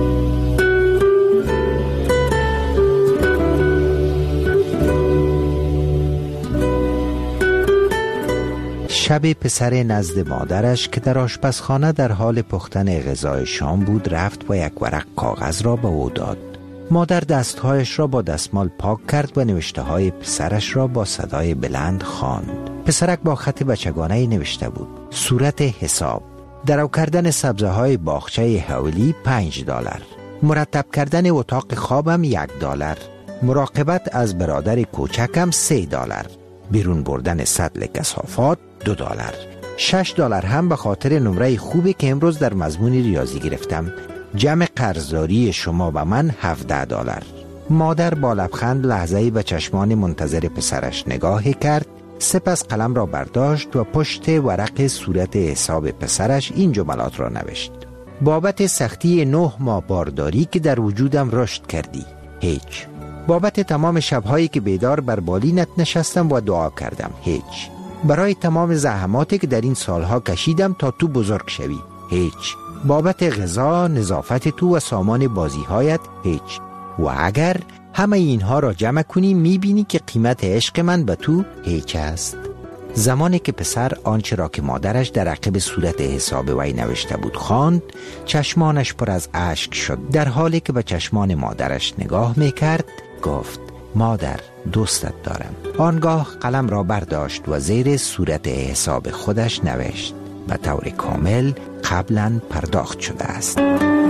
شب پسر نزد مادرش که در آشپزخانه در حال پختن غذای شام بود رفت و یک ورق کاغذ را به او داد. مادر دستهایش را با دستمال پاک کرد و نوشته های پسرش را با صدای بلند خواند. پسرک با خط بچگانه‌ای نوشته بود: صورت حساب، درو کردن سبزه های باغچه حولی $5، مرتب کردن اتاق خوابم $1، مراقبت از برادر کوچکم $3، بیرون بردن سطل کثافات $2، $6 هم به خاطر نمره خوبی که امروز در مضمون ریاضی گرفتم. جمع قرضداری شما و من $17. مادر با لبخند لحظه‌ای به چشمان منتظر پسرش نگاه کرد، سپس قلم را برداشت و پشت ورق صورت حساب پسرش این جملات را نوشت: بابت سختی 9 ماه بارداری که در وجودم رشد کردی، هیچ. بابت تمام شبهایی که بیدار بر بالینت نشستم و دعا کردم، هیچ. برای تمام زحماتی که در این سالها کشیدم تا تو بزرگ شوی، هیچ. بابت غذا، نظافت تو و سامان بازیهایت، هیچ. و اگر همه اینها را جمع کنی میبینی که قیمت عشق من به تو هیچ است. زمانی که پسر آنچه را که مادرش در عقب صورت حساب وی نوشته بود خواند، چشمانش پر از اشک شد. در حالی که به چشمان مادرش نگاه میکرد گفت: مادر، دوستت دارم. آنگاه قلم را برداشت و زیر صورت حساب خودش نوشت: به طور کامل قبلا پرداخت شده است.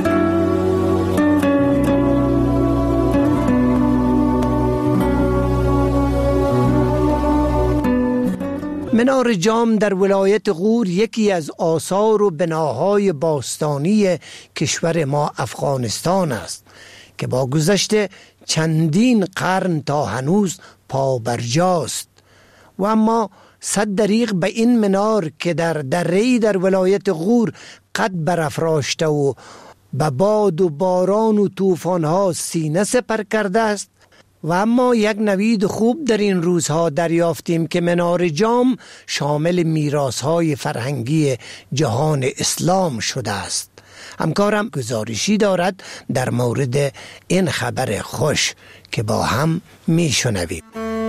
منار جام در ولایت غور یکی از آثار و بناهای باستانی کشور ما افغانستان است که با گذشت چندین قرن تا هنوز پابرجاست. و اما 100 دریغ به این منار که در دره‌ای در ولایت غور قد برافراشته و به باد و باران و طوفان‌ها سینه سپر کرده است. و اما یک نوید خوب در این روزها دریافتیم که منار جام شامل میراث‌های فرهنگی جهان اسلام شده است. همکارم گزارشی دارد در مورد این خبر خوش که با هم میشنویم.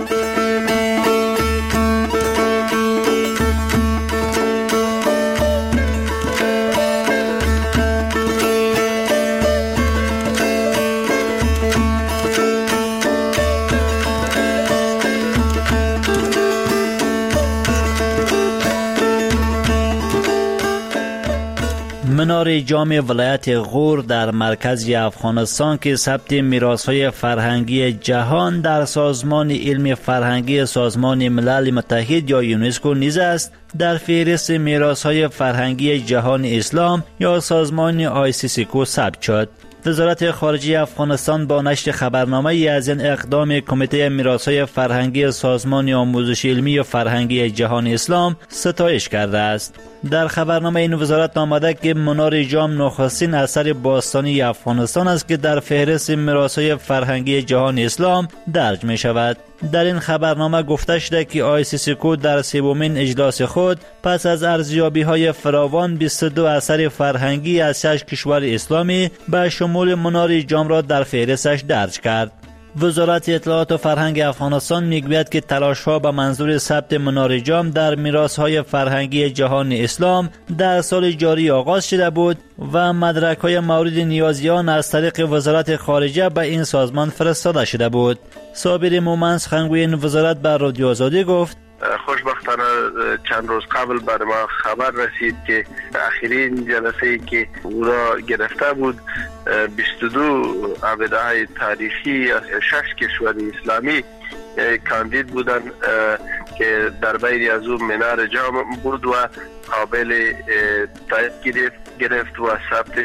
منار جام ولایت غور در مرکز افغانستان که ثبت میراث‌های فرهنگی جهان در سازمان علم فرهنگی سازمان ملل متحد یا یونسکو نیز است، در فهرست میراث‌های فرهنگی جهان اسلام یا سازمان ICCCO ثبت شد. وزارت خارجه افغانستان با نشر خبرنامه از این اقدام کمیته میراث‌های فرهنگی سازمان آموزش علمی و فرهنگی جهان اسلام ستایش کرده است. در خبرنامه این وزارت آمده که منار جام نخستین اثر باستانی افغانستان است که در فهرست میراث‌های فرهنگی جهان اسلام درج می شود. در این خبرنامه گفته شده که ICCCO در سومین اجلاس خود پس از ارزیابی‌های فراوان 22 اثر فرهنگی از 6 کشور اسلامی به شمول منار جام را در فهرستش درج کرد. وزارت اطلاعات و فرهنگ افغانستان میگوید که تلاش‌ها به منظور ثبت منار جام در میراث‌های فرهنگی جهان اسلام در سال جاری آغاز شده بود و مدرک‌های مورد نیازیان از طریق وزارت خارجه به این سازمان فرستاده شده بود. صابر مومن سخنگوی این وزارت به رادیو آزادی گفت: خوشبختانه چند روز قبل بر ما خبر رسید که آخرین جلسه‌ای که او را گرفته بود 22 عقیده‌های تاریخی از 6 کشور اسلامی کاندید بودند که در بین از اون منار جام بود و قابل تایید گرفت و ثبت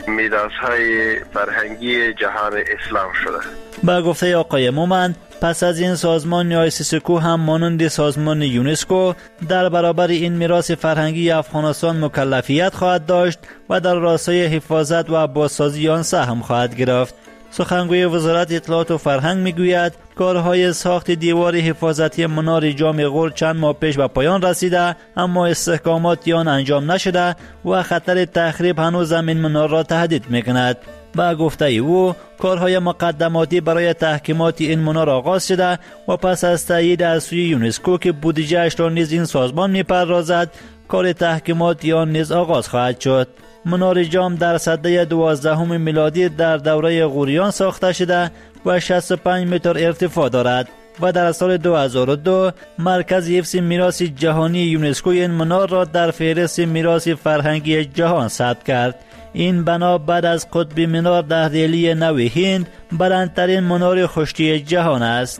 میراث‌های فرهنگی جهان اسلام شده. با گفته آقای مومند، پس از این سازمان آیسیسکو هم مانند سازمان یونسکو در برابر این میراث فرهنگی افغانستان مکلفیت خواهد داشت و در راستای حفاظت و بازسازی آن سهم خواهد گرفت. سخنگوی وزارت اطلاعات و فرهنگ میگوید کارهای ساخت دیوار حفاظتی منار جام غور چند ماه پیش به پایان رسیده، اما استحکامات آن انجام نشده و خطر تخریب هنوز این منار را تهدید میکند. با گفته او کارهای مقدماتی برای تحکیمات این منار آغاز شده و پس از تایید از سوی یونسکو که بودجه‌اش را نیز این سازمان میپردازد، کار تحکیمات آن نیز آغاز خواهد شد. منار جام در سده 12 میلادی در دوره غوریان ساخته شده و 65 متر ارتفاع دارد و در سال 2002 مرکز حفظ میراث جهانی یونسکو این منار را در فهرست میراث فرهنگی جهان ثبت کرد. این بنا بعد از قطب مینار در دهلی نو هند بلندترین منار خشکی جهان است.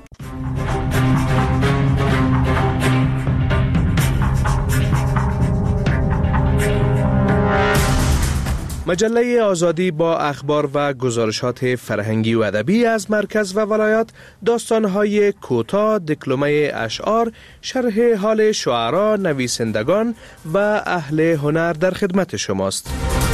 مجله آزادی با اخبار و گزارشات فرهنگی و ادبی از مرکز و ولایات، داستان‌های کوتاه، دکلمه اشعار، شرح حال شعرا، نویسندگان و اهل هنر در خدمت شماست.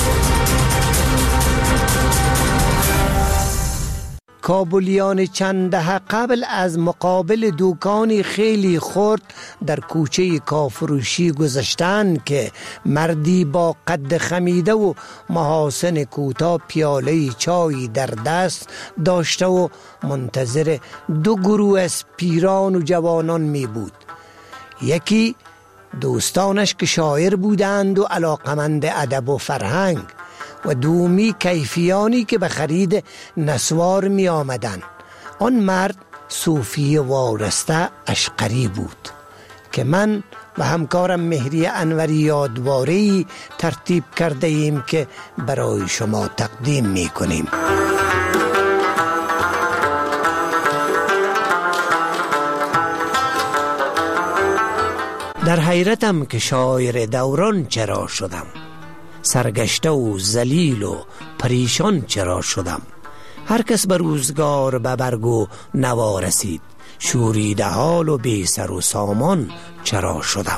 کابلیان چند دهه قبل از مقابل دوکانی خیلی خرد در کوچه کافروشی گذشتند که مردی با قد خمیده و محاسن کوتاه پیاله چای در دست داشته و منتظر دو گروه از پیران و جوانان می بود. یکی دوستانش که شاعر بودند و علاقمند ادب و فرهنگ، و دومی کیفیانی که به خرید نسوار می آمدن. آن مرد صوفی وارسته اشقری بود که من و همکارم مهری انوری یادواری ترتیب کرده ایم که برای شما تقدیم می کنیم. در حیرتم که شاعر دوران چرا شدم، سرگشته و ذلیل و پریشان چرا شدم. هر کس به روزگار به برگ و نوا رسید، شوریده حال و بی سر و سامان چرا شدم.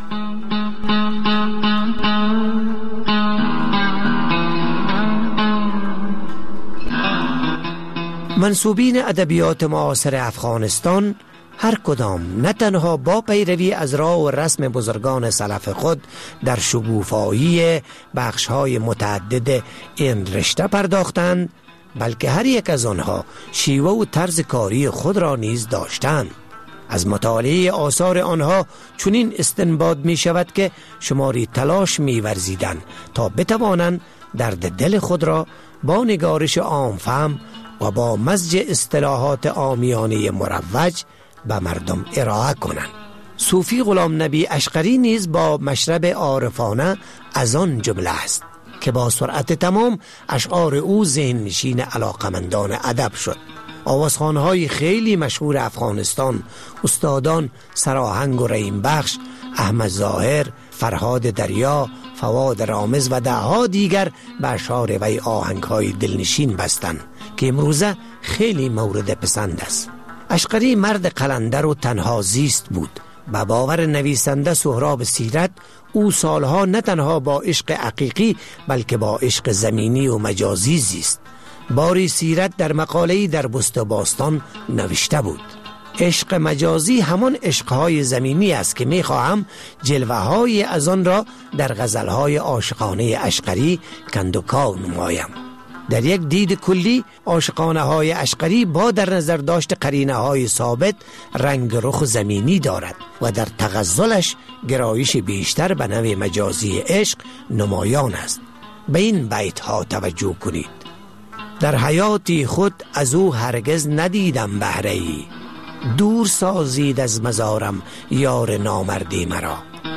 منسوبین ادبیات معاصر افغانستان هر کدام نه تنها با پیروی از راه و رسم بزرگان سلف خود در شگوفایی بخش‌های متعدد این رشته پرداختند، بلکه هر یک از آنها شیوه و طرز کاری خود را نیز داشتند. از مطالعه آثار آنها چنین استنباط می شود که شماری تلاش می ورزیدند تا بتوانند درد دل خود را با نگارش عام‌فهم و با مزج اصطلاحات عامیانه مروج به مردم ارائه کنند. صوفی غلام نبی اشقری نیز با مشرب عارفانه از آن جمله است که با سرعت تمام اشعار او ذهن نشین علاقمندان ادب شد. آوازخوان‌های خیلی مشهور افغانستان، استادان سراهنگ و رحیم بخش، احمد ظاهر، فرهاد دریا، فواد رامز و ده‌ها دیگر به اشعار وی آهنگ‌های دلنشین بستند که امروزه خیلی مورد پسند است. اشقری مرد قلندر و تنها زیست بود. به باور نویسنده سهراب سیرت، او سالها نه تنها با عشق حقیقی بلکه با عشق زمینی و مجازی زیست. باری سیرت در مقاله‌ای در بست و باستان نوشته بود: عشق مجازی همان عشقهای زمینی است که می‌خواهم جلوه‌های از آن را در غزل‌های عاشقانه اشقری کندوکاو نمایم. در یک دید کلی عاشقانه های اشقری با در نظر داشت قرینه های ثابت رنگ رخ زمینی دارد و در تغزلش گرایش بیشتر به نوع مجازی عشق نمایان است. به این بیت ها توجه کنید: در حیاتی خود از او هرگز ندیدم بهره‌ای، دور سازید از مزارم یار نامردی مرا.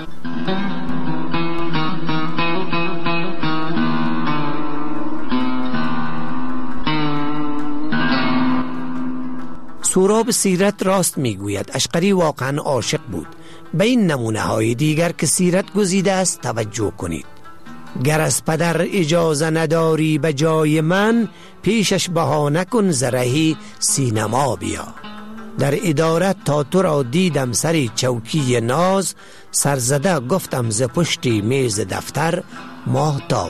سهراب سیرت راست میگوید، اشقری واقعا عاشق بود. به این نمونه های دیگر که سیرت گزیده است توجه کنید. گر از پدر اجازه نداری به جای من، پیشش بهانه کن زرهی سینما بیا. در ادارت تا تو را دیدم سری چوکی ناز، سرزده گفتم ز پشتی میز دفتر ماهتاب.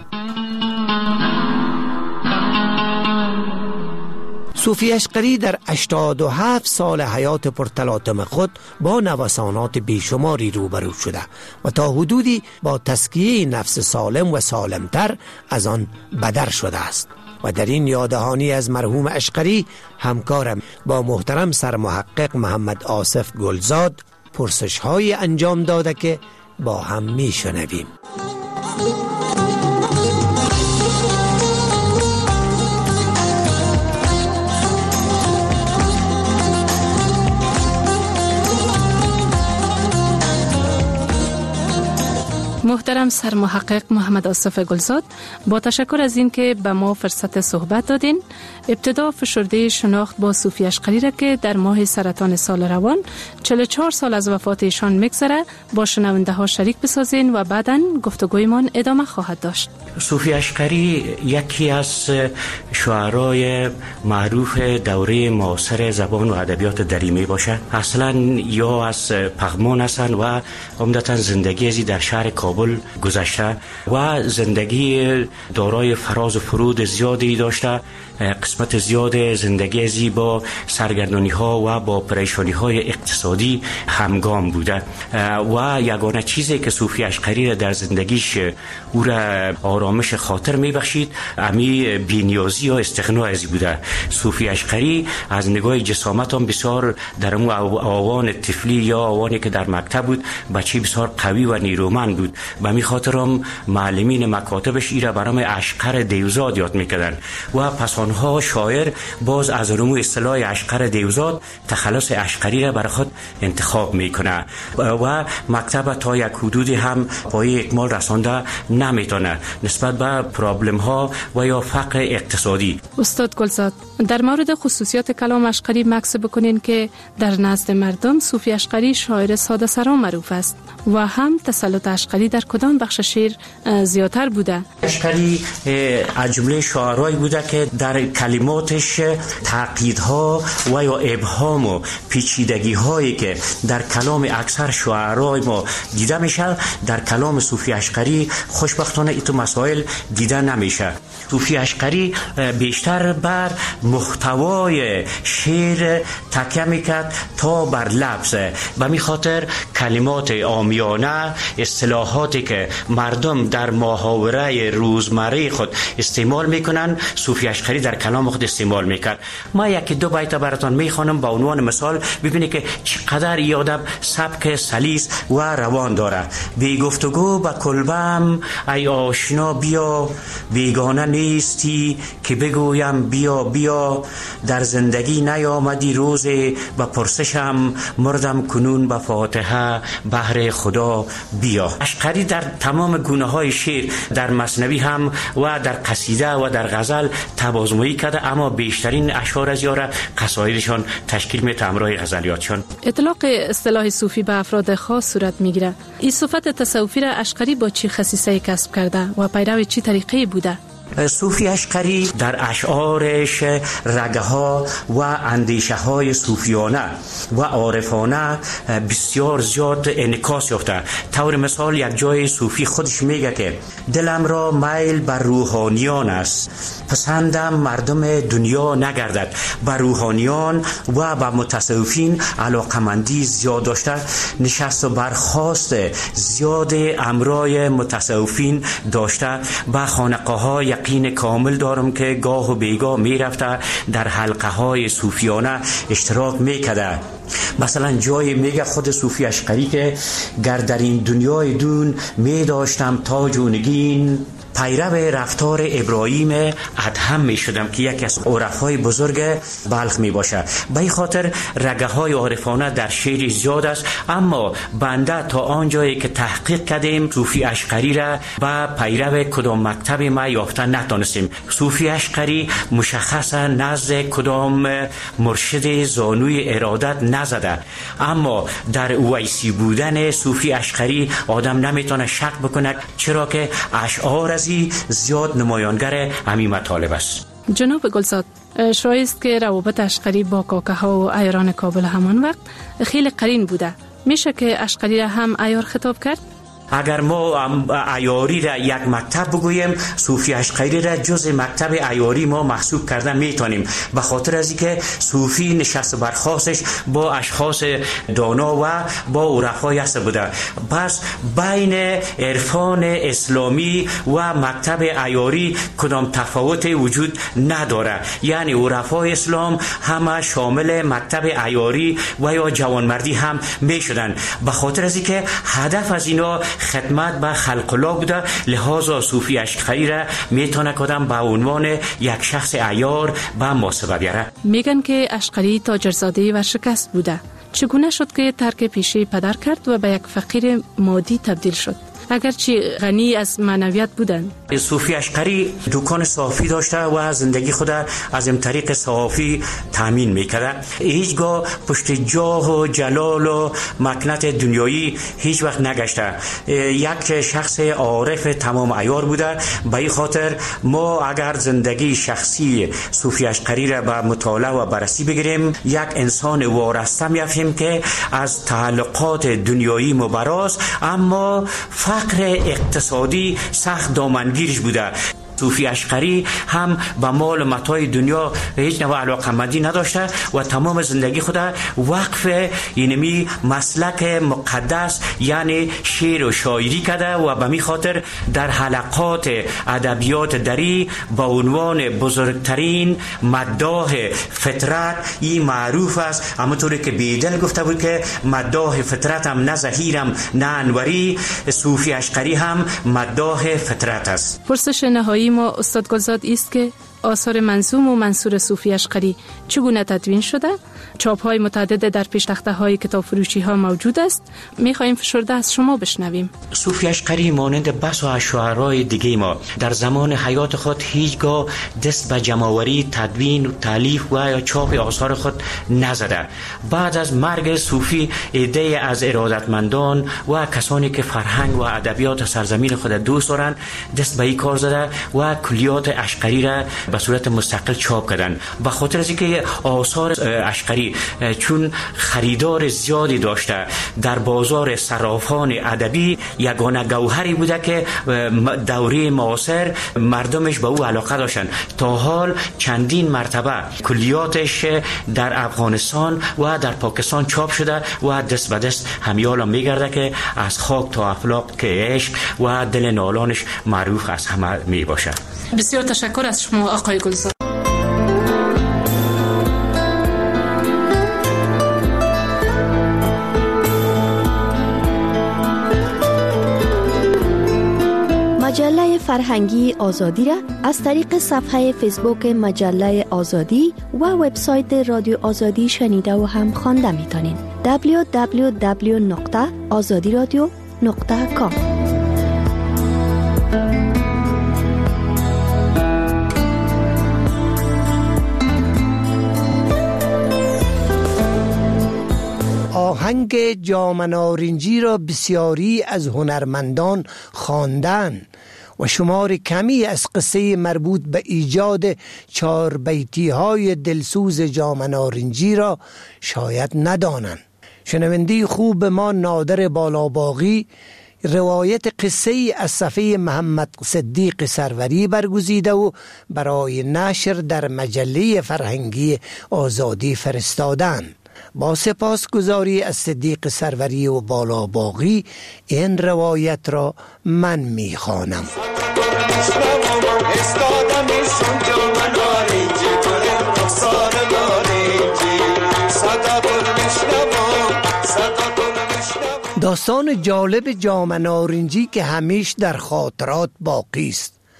صوفی اشقری در 87 سال حیات پرتلاطم خود با نوسانات بیشماری روبرو شده و تا حدودی با تزکیه نفس سالم و سالمتر از آن بدر شده است. و در این یادهانی از مرحوم اشقری همکارم با محترم سرمحقق محمد آصف گلزاد پرسش های انجام داده که با هم می شنویم. محترم سرمحقق محمد آصف گلزاد، با تشکر از این که به ما فرصت صحبت دادین. ابتدا فشرده شناخت با صوفی اشقری را که در ماه سرطان سال روان 44 سال از وفات ایشان میگذره با شنونده ها شریک بسازین و بعداً گفتگویمان ادامه خواهد داشت. صوفی اشقری یکی از شاعرای معروف دوره معاصر زبان و ادبیات دریمه باشه. اصلا یا از پغمان هستند و عمدتا زندگی ازی در شهر کابل گذشته و زندگی دارای فراز و فرود زیادی داشته. قسمت زیاد زندگی ازی با سرگردانی ها و با پریشانی های اقتصادی همگام بوده و یگانه چیزی که صوفی اشقری در زندگیش او را آرامش خاطر میبخشید امی بی‌نیازی یا استغنا ازی بوده. صوفی اشقری از نگاه جسامت هم بسیار در اون آوان طفلی یا آوانی که در مکتب بود بچه بسیار قوی و نیرومند بود. به می خاطر هم معلمین مکاتبش ایره برام اشقر دیوزاد یاد میکردن و پس آنها شاعر باز از رموز اصطلاح اشقر دیوزاد تخلص اشقری را برای خود انتخاب میکنه و مکتب تا یک حدودی هم پای اکمال رسانده نمیتونه نسبت به پرابلم ها و یا فقر اقتصادی. استاد گلزاد، در مورد خصوصیات کلام اشقری مکس بکنین که در نزد مردم صوفی اشقری شاعر ساده سرا معروف است و هم تسلط اشقری در کدام بخش شعر زیادتر بوده؟ اشقری از جمله شاعرایی بوده که در کلماتش تعقیدها و یا ابهام و پیچیدگی هایی که در کلام اکثر شاعرای ما دیده میشه در کلام صوفی اشقری خوشبختانه این مسائل دیده نمیشه. صوفی اشقری بیشتر بر محتوای شعر تکیه میکرد تا بر لفظ. به می خاطر کلمات عامیانه، اصطلاحاتی که مردم در محاوره روزمره خود استعمال میکنن صوفی اشقری در کلام خود استعمال میکرد. ما یکی دو بیت براتون میخوانم به عنوان مثال ببینید که چقدر این آدم سبک سلیس و روان داره. بی گفتگو به کلبم ای آشنا بیا، بیگانه نیستی که بگویم بیا بیا، در زندگی نیامدی روزی و پرسشم مردم کنون به فاتحه بهر خدا بیا. اشقری در تمام گونه های شعر در مثنوی هم و در قصیده و در غزل تبازمایی کرده، اما بیشترین اشعار از یاره قصایدشان تشکیل میده همراه غزلیاتشان. اطلاق اصطلاح صوفی به افراد خاص صورت میگیره. این صفت تصوفی را اشقری با چی خصیصه کسب کرده و پیرو چی طریقه بوده؟ صوفی اشقری در اشعارش رگه ها و اندیشه های صوفیانه و عارفانه بسیار زیاد انعکاس یافته. طور مثال یک جای صوفی خودش میگه که دلم را میل بر روحانیان است، پسندم مردم دنیا نگردد. بر روحانیان و بر متصوفین علاقمندی زیاد داشته. نشست و برخاست زیاد امرای متصوفین داشته. به خانقاه های یقین کامل دارم که گاه و بیگاه می رفته در حلقه های صوفیانه اشتراک می کده. مثلا جای میگه خود صوفی اشقری که گر در این دنیای دون می داشتم تاج و نگین، پیرو رفتار ابراهیم ادهم می شدم که یکی از عرفای بزرگ بلخ می باشه. به این خاطر رگه های عارفانه در شعر زیاد است، اما بنده تا آنجایی که تحقیق کردیم صوفی اشقری را به پیرو کدام مکتب ما یافته نتانستیم. صوفی اشقری مشخص نزد کدام مرشد زانوی ارادت نزده، اما در اویسی بودن صوفی اشقری آدم نمیتونه شک بکنه، چرا که اشعار ازی زیاد نمایانگر همین مطالب است. جناب گلزاد، شایست که روابط اشقری با کاکه ها و عیاران کابل همان وقت خیلی قرین بوده، میشه که اشقری را هم عیار خطاب کرد؟ اگر ما عیاری را یک مکتب بگوییم، صوفی اشقری را جز مکتب عیاری ما محسوب کردن میتونیم، به خاطر از اینکه صوفی نشست و برخاستش با اشخاص دانا و با عرفای است بوده. پس بین عرفان اسلامی و مکتب عیاری کدام تفاوت وجود نداره، یعنی عرفای اسلام همه شامل مکتب عیاری و یا جوانمردی هم میشدن، به خاطر از اینکه هدف از اینا خدمت به خلق الله بوده. لحاظا صوفی اشقری را میتونه کدام به عنوان یک شخص عیار به محاسبه بیاره. میگن که اشقری تاجرزاده و شکست بوده، چگونه شد که ترک پیشه پدر کرد و به یک فقیر مادی تبدیل شد، اگرچه غنی از معنویت بودند؟ صوفی اشقری دکان صافی داشته و زندگی خود از این طریق صافی تامین میکرده. هیچگاه پشت جاه و جلال و مکنت دنیایی هیچ وقت نگشته. یک شخص عارف تمام عیار بوده. به این خاطر ما اگر زندگی شخصی صوفی اشقری را به مطالعه و بررسی بگیریم، یک انسان وارسته می‌فهمیم که از تعلقات دنیایی مبراز، اما فقر اقتصادی سخت دامنگیرش بوده. صوفی اشقری هم به مال و متاع دنیا هیچ نوع علاقه‌مندی نداشته و تمام زندگی خود وقف اینمی مسلک مقدس یعنی شعر و شاعری کرده و به می خاطر در حلقات ادبیات دری با عنوان بزرگترین مداح فطرت این معروف است. همونطوری که بیدل گفته بود که مداح فطرتم نه زهیرم نه انوری، صوفی اشقری هم مداح فطرت است. پرسش نهایی ما استاد گلزاد است که آثار منظوم و منثور صوفی اشقری چگونه تدوین شده؟ چاپ‌های متعدد در پیشتخته‌های کتاب فروشی ها موجود است. می‌خوایم فشرده از شما بشنویم. صوفی اشقری مانند بس و شعرای دیگه ما در زمان حیات خود هیچگاه دست به جمع‌آوری، تدوین و تالیف و یا چاپ آثار خود نزده. بعد از مرگ صوفی عده از ارادتمندان و کسانی که فرهنگ و ادبیات سرزمین خود دوست دارند دست به این کار زده و کلیات اشقری را به صورت مستقل چاپ کردن. به خاطر از اینکه آثار اشقری چون خریدار زیادی داشته، در بازار صرافان ادبی یگانه گوهری بوده که دوره معاصر مردمش به او علاقه داشتن. تا حال چندین مرتبه کلیاتش در افغانستان و در پاکستان چاپ شده و دست به دست همیالا میگرده که از خاک تا افلاک که عشق و دل نالانش معروف از همه می باشه. بسیار تشکر از شما آقای گلزاد. مجله فرهنگی آزادی را از طریق صفحه فیسبوک مجله آزادی و وبسایت رادیو آزادی شنیده و هم خوانده میتونین. www.azadiradio.com آهنگ جام نارنجی را بسیاری از هنرمندان خواندن و شمار کمی از قصه مربوط به ایجاد 4 بیتی های دلسوز جام نارنجی را شاید ندانند. شنونده خوب ما نادر بالاباغی روایت قصه ای از صفحه محمد صدیق سروری برگزیده و برای نشر در مجله فرهنگی آزادی فرستادند. با سپاسگزاری از صدیق سروری و بالاباغی این روایت را من میخوانم. داستان جالب جام نارنجی که همیش در خاطرات باقی است.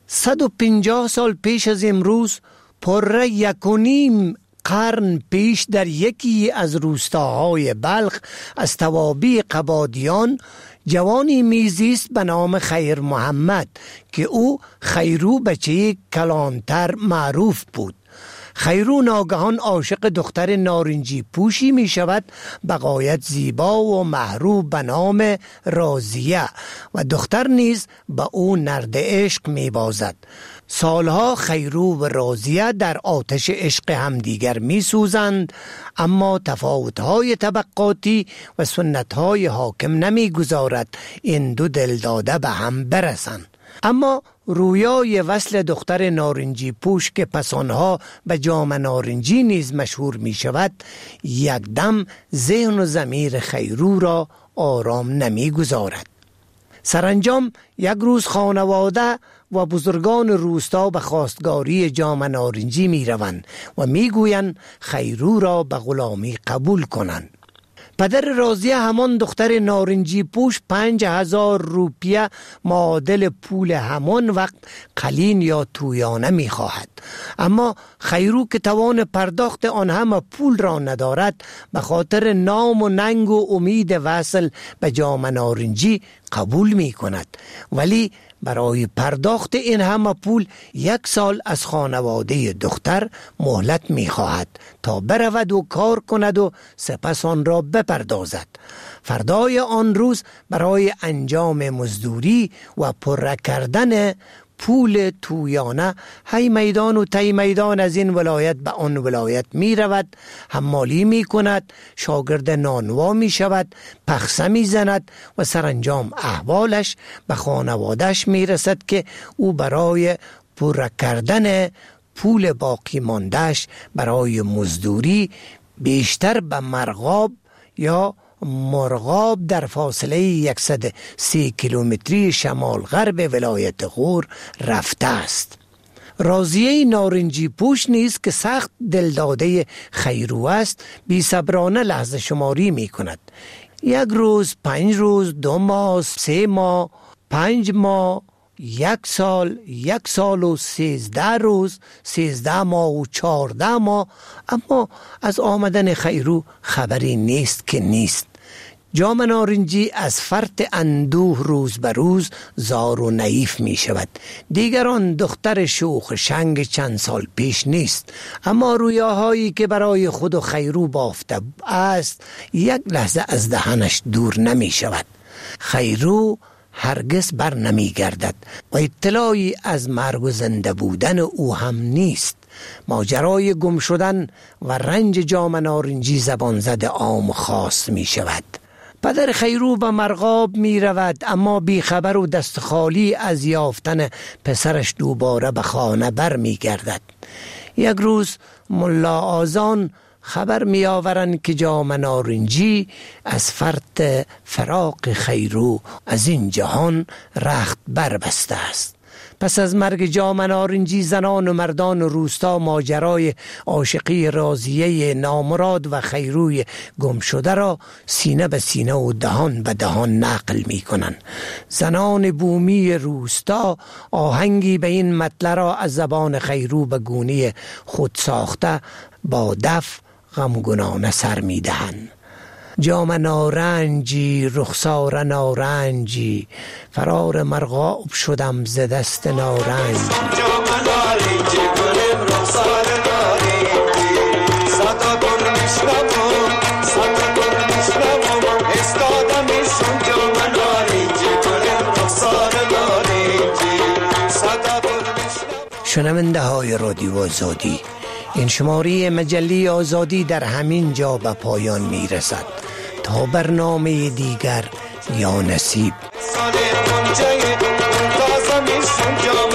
150 سال پیش از امروز پره 1.5 قرن پیش در یکی از روستاهای بلخ از توابع قبادیان جوانی میزیست به نام خیر محمد که او خیرو بچه کلانتر معروف بود. خیرو ناگهان عاشق دختر نارنجی پوشی می شود به غایت زیبا و محروب به نام رازیه و دختر نیز به او نرد عشق می بازد. سالها خیرو و رازیه در آتش عشق همدیگر می سوزند، اما تفاوت‌های طبقاتی و سنت‌های حاکم نمی گذارد این دو دلداده به هم برسند. اما رویای وصل دختر نارنجی پوش که پسانها به جام نارنجی نیز مشهور می شود یک دم ذهن و ضمیر خیرو را آرام نمی گذارد. سرانجام یک روز خانواده و بزرگان روستا به خواستگاری جام نارنجی می روند و می گویند خیرو را به غلامی قبول کنند. پدر رازیه همان دختر نارنجی پوش 5,000 روپیه معادل پول همان وقت قلین یا تویانه می خواهد، اما خیرو که توان پرداخت آن همه پول را ندارد به خاطر نام و ننگ و امید وصل به جام نارنجی قبول می کند، ولی برای پرداخت این همه پول 1 سال از خانواده دختر مهلت می خواهد تا برود و کار کند و سپس آن را بپردازد. فردای آن روز برای انجام مزدوری و پر کردن پول تویانه هی میدان و تی میدان از این ولایت به آن ولایت می رود، حمالی می کند، شاگرد نانوا می شود، پخسه می زند و سرانجام احوالش به خانوادش می رسد که او برای پر کردن پول باقی ماندهش برای مزدوری بیشتر به مرغاب یا مرغاب در فاصله 130 کیلومتری شمال غرب ولایت غور رفته است. رازیه نارنجی پوش نیز که سخت دلداده خیرو است بی صبرانه لحظه شماری می کند. 1 روز، 5 روز، 2 ماه، 3 ماه، 5 ماه، 1 سال، 1 سال و 13 روز، 13 ماه و 14 ماه، اما از آمدن خیرو خبری نیست که نیست. جام نارنجی از فرط اندوه روز به روز زار و نحیف می شود. دیگران دختر شوخ شنگ چند سال پیش نیست، اما رویاهایی که برای خود و خیرو بافته است 1 لحظه از دهنش دور نمی شود. خیرو هرگز بر نمی گردد و اطلاعی از مرگ و زنده بودن او هم نیست. ماجرای گم شدن و رنج جام نارنجی زبان زده عام خاص می شود. پدر خیرو به مرغاب می رود، اما بی خبر و دست خالی از یافتن پسرش دوباره به خانه بر می گردد. 1 روز ملا آذان خبر می آورند که جام نارنجی از فرط فراق خیرو از این جهان رخت بربسته است. پس از مرگ جام نارنجی زنان و مردان روستا ماجرای عاشقی رازیه نامراد و خیروی گم شده را سینه به سینه و دهان به دهان نقل می کنند. زنان بومی روستا آهنگی به این مطلع را از زبان خیرو به گونه خود ساخته با دف غمگنانه سر می دهند. جام نارنجی، رخسار نارنجی، فرار مرغاب شدم ز دست نارنجی. جام نارنجی گلم رخسار نارنجی، صدا گل میشنوم، صدا گل میشنوم، استادمشون جام نارنجی گلم رخسار نارنجی، صدا گل میشنوم. شنونده های رادیو آزادی، این شماره مجله آزادی در همین جا به پایان می رسد. تا برنامه دیگر یا نصیب.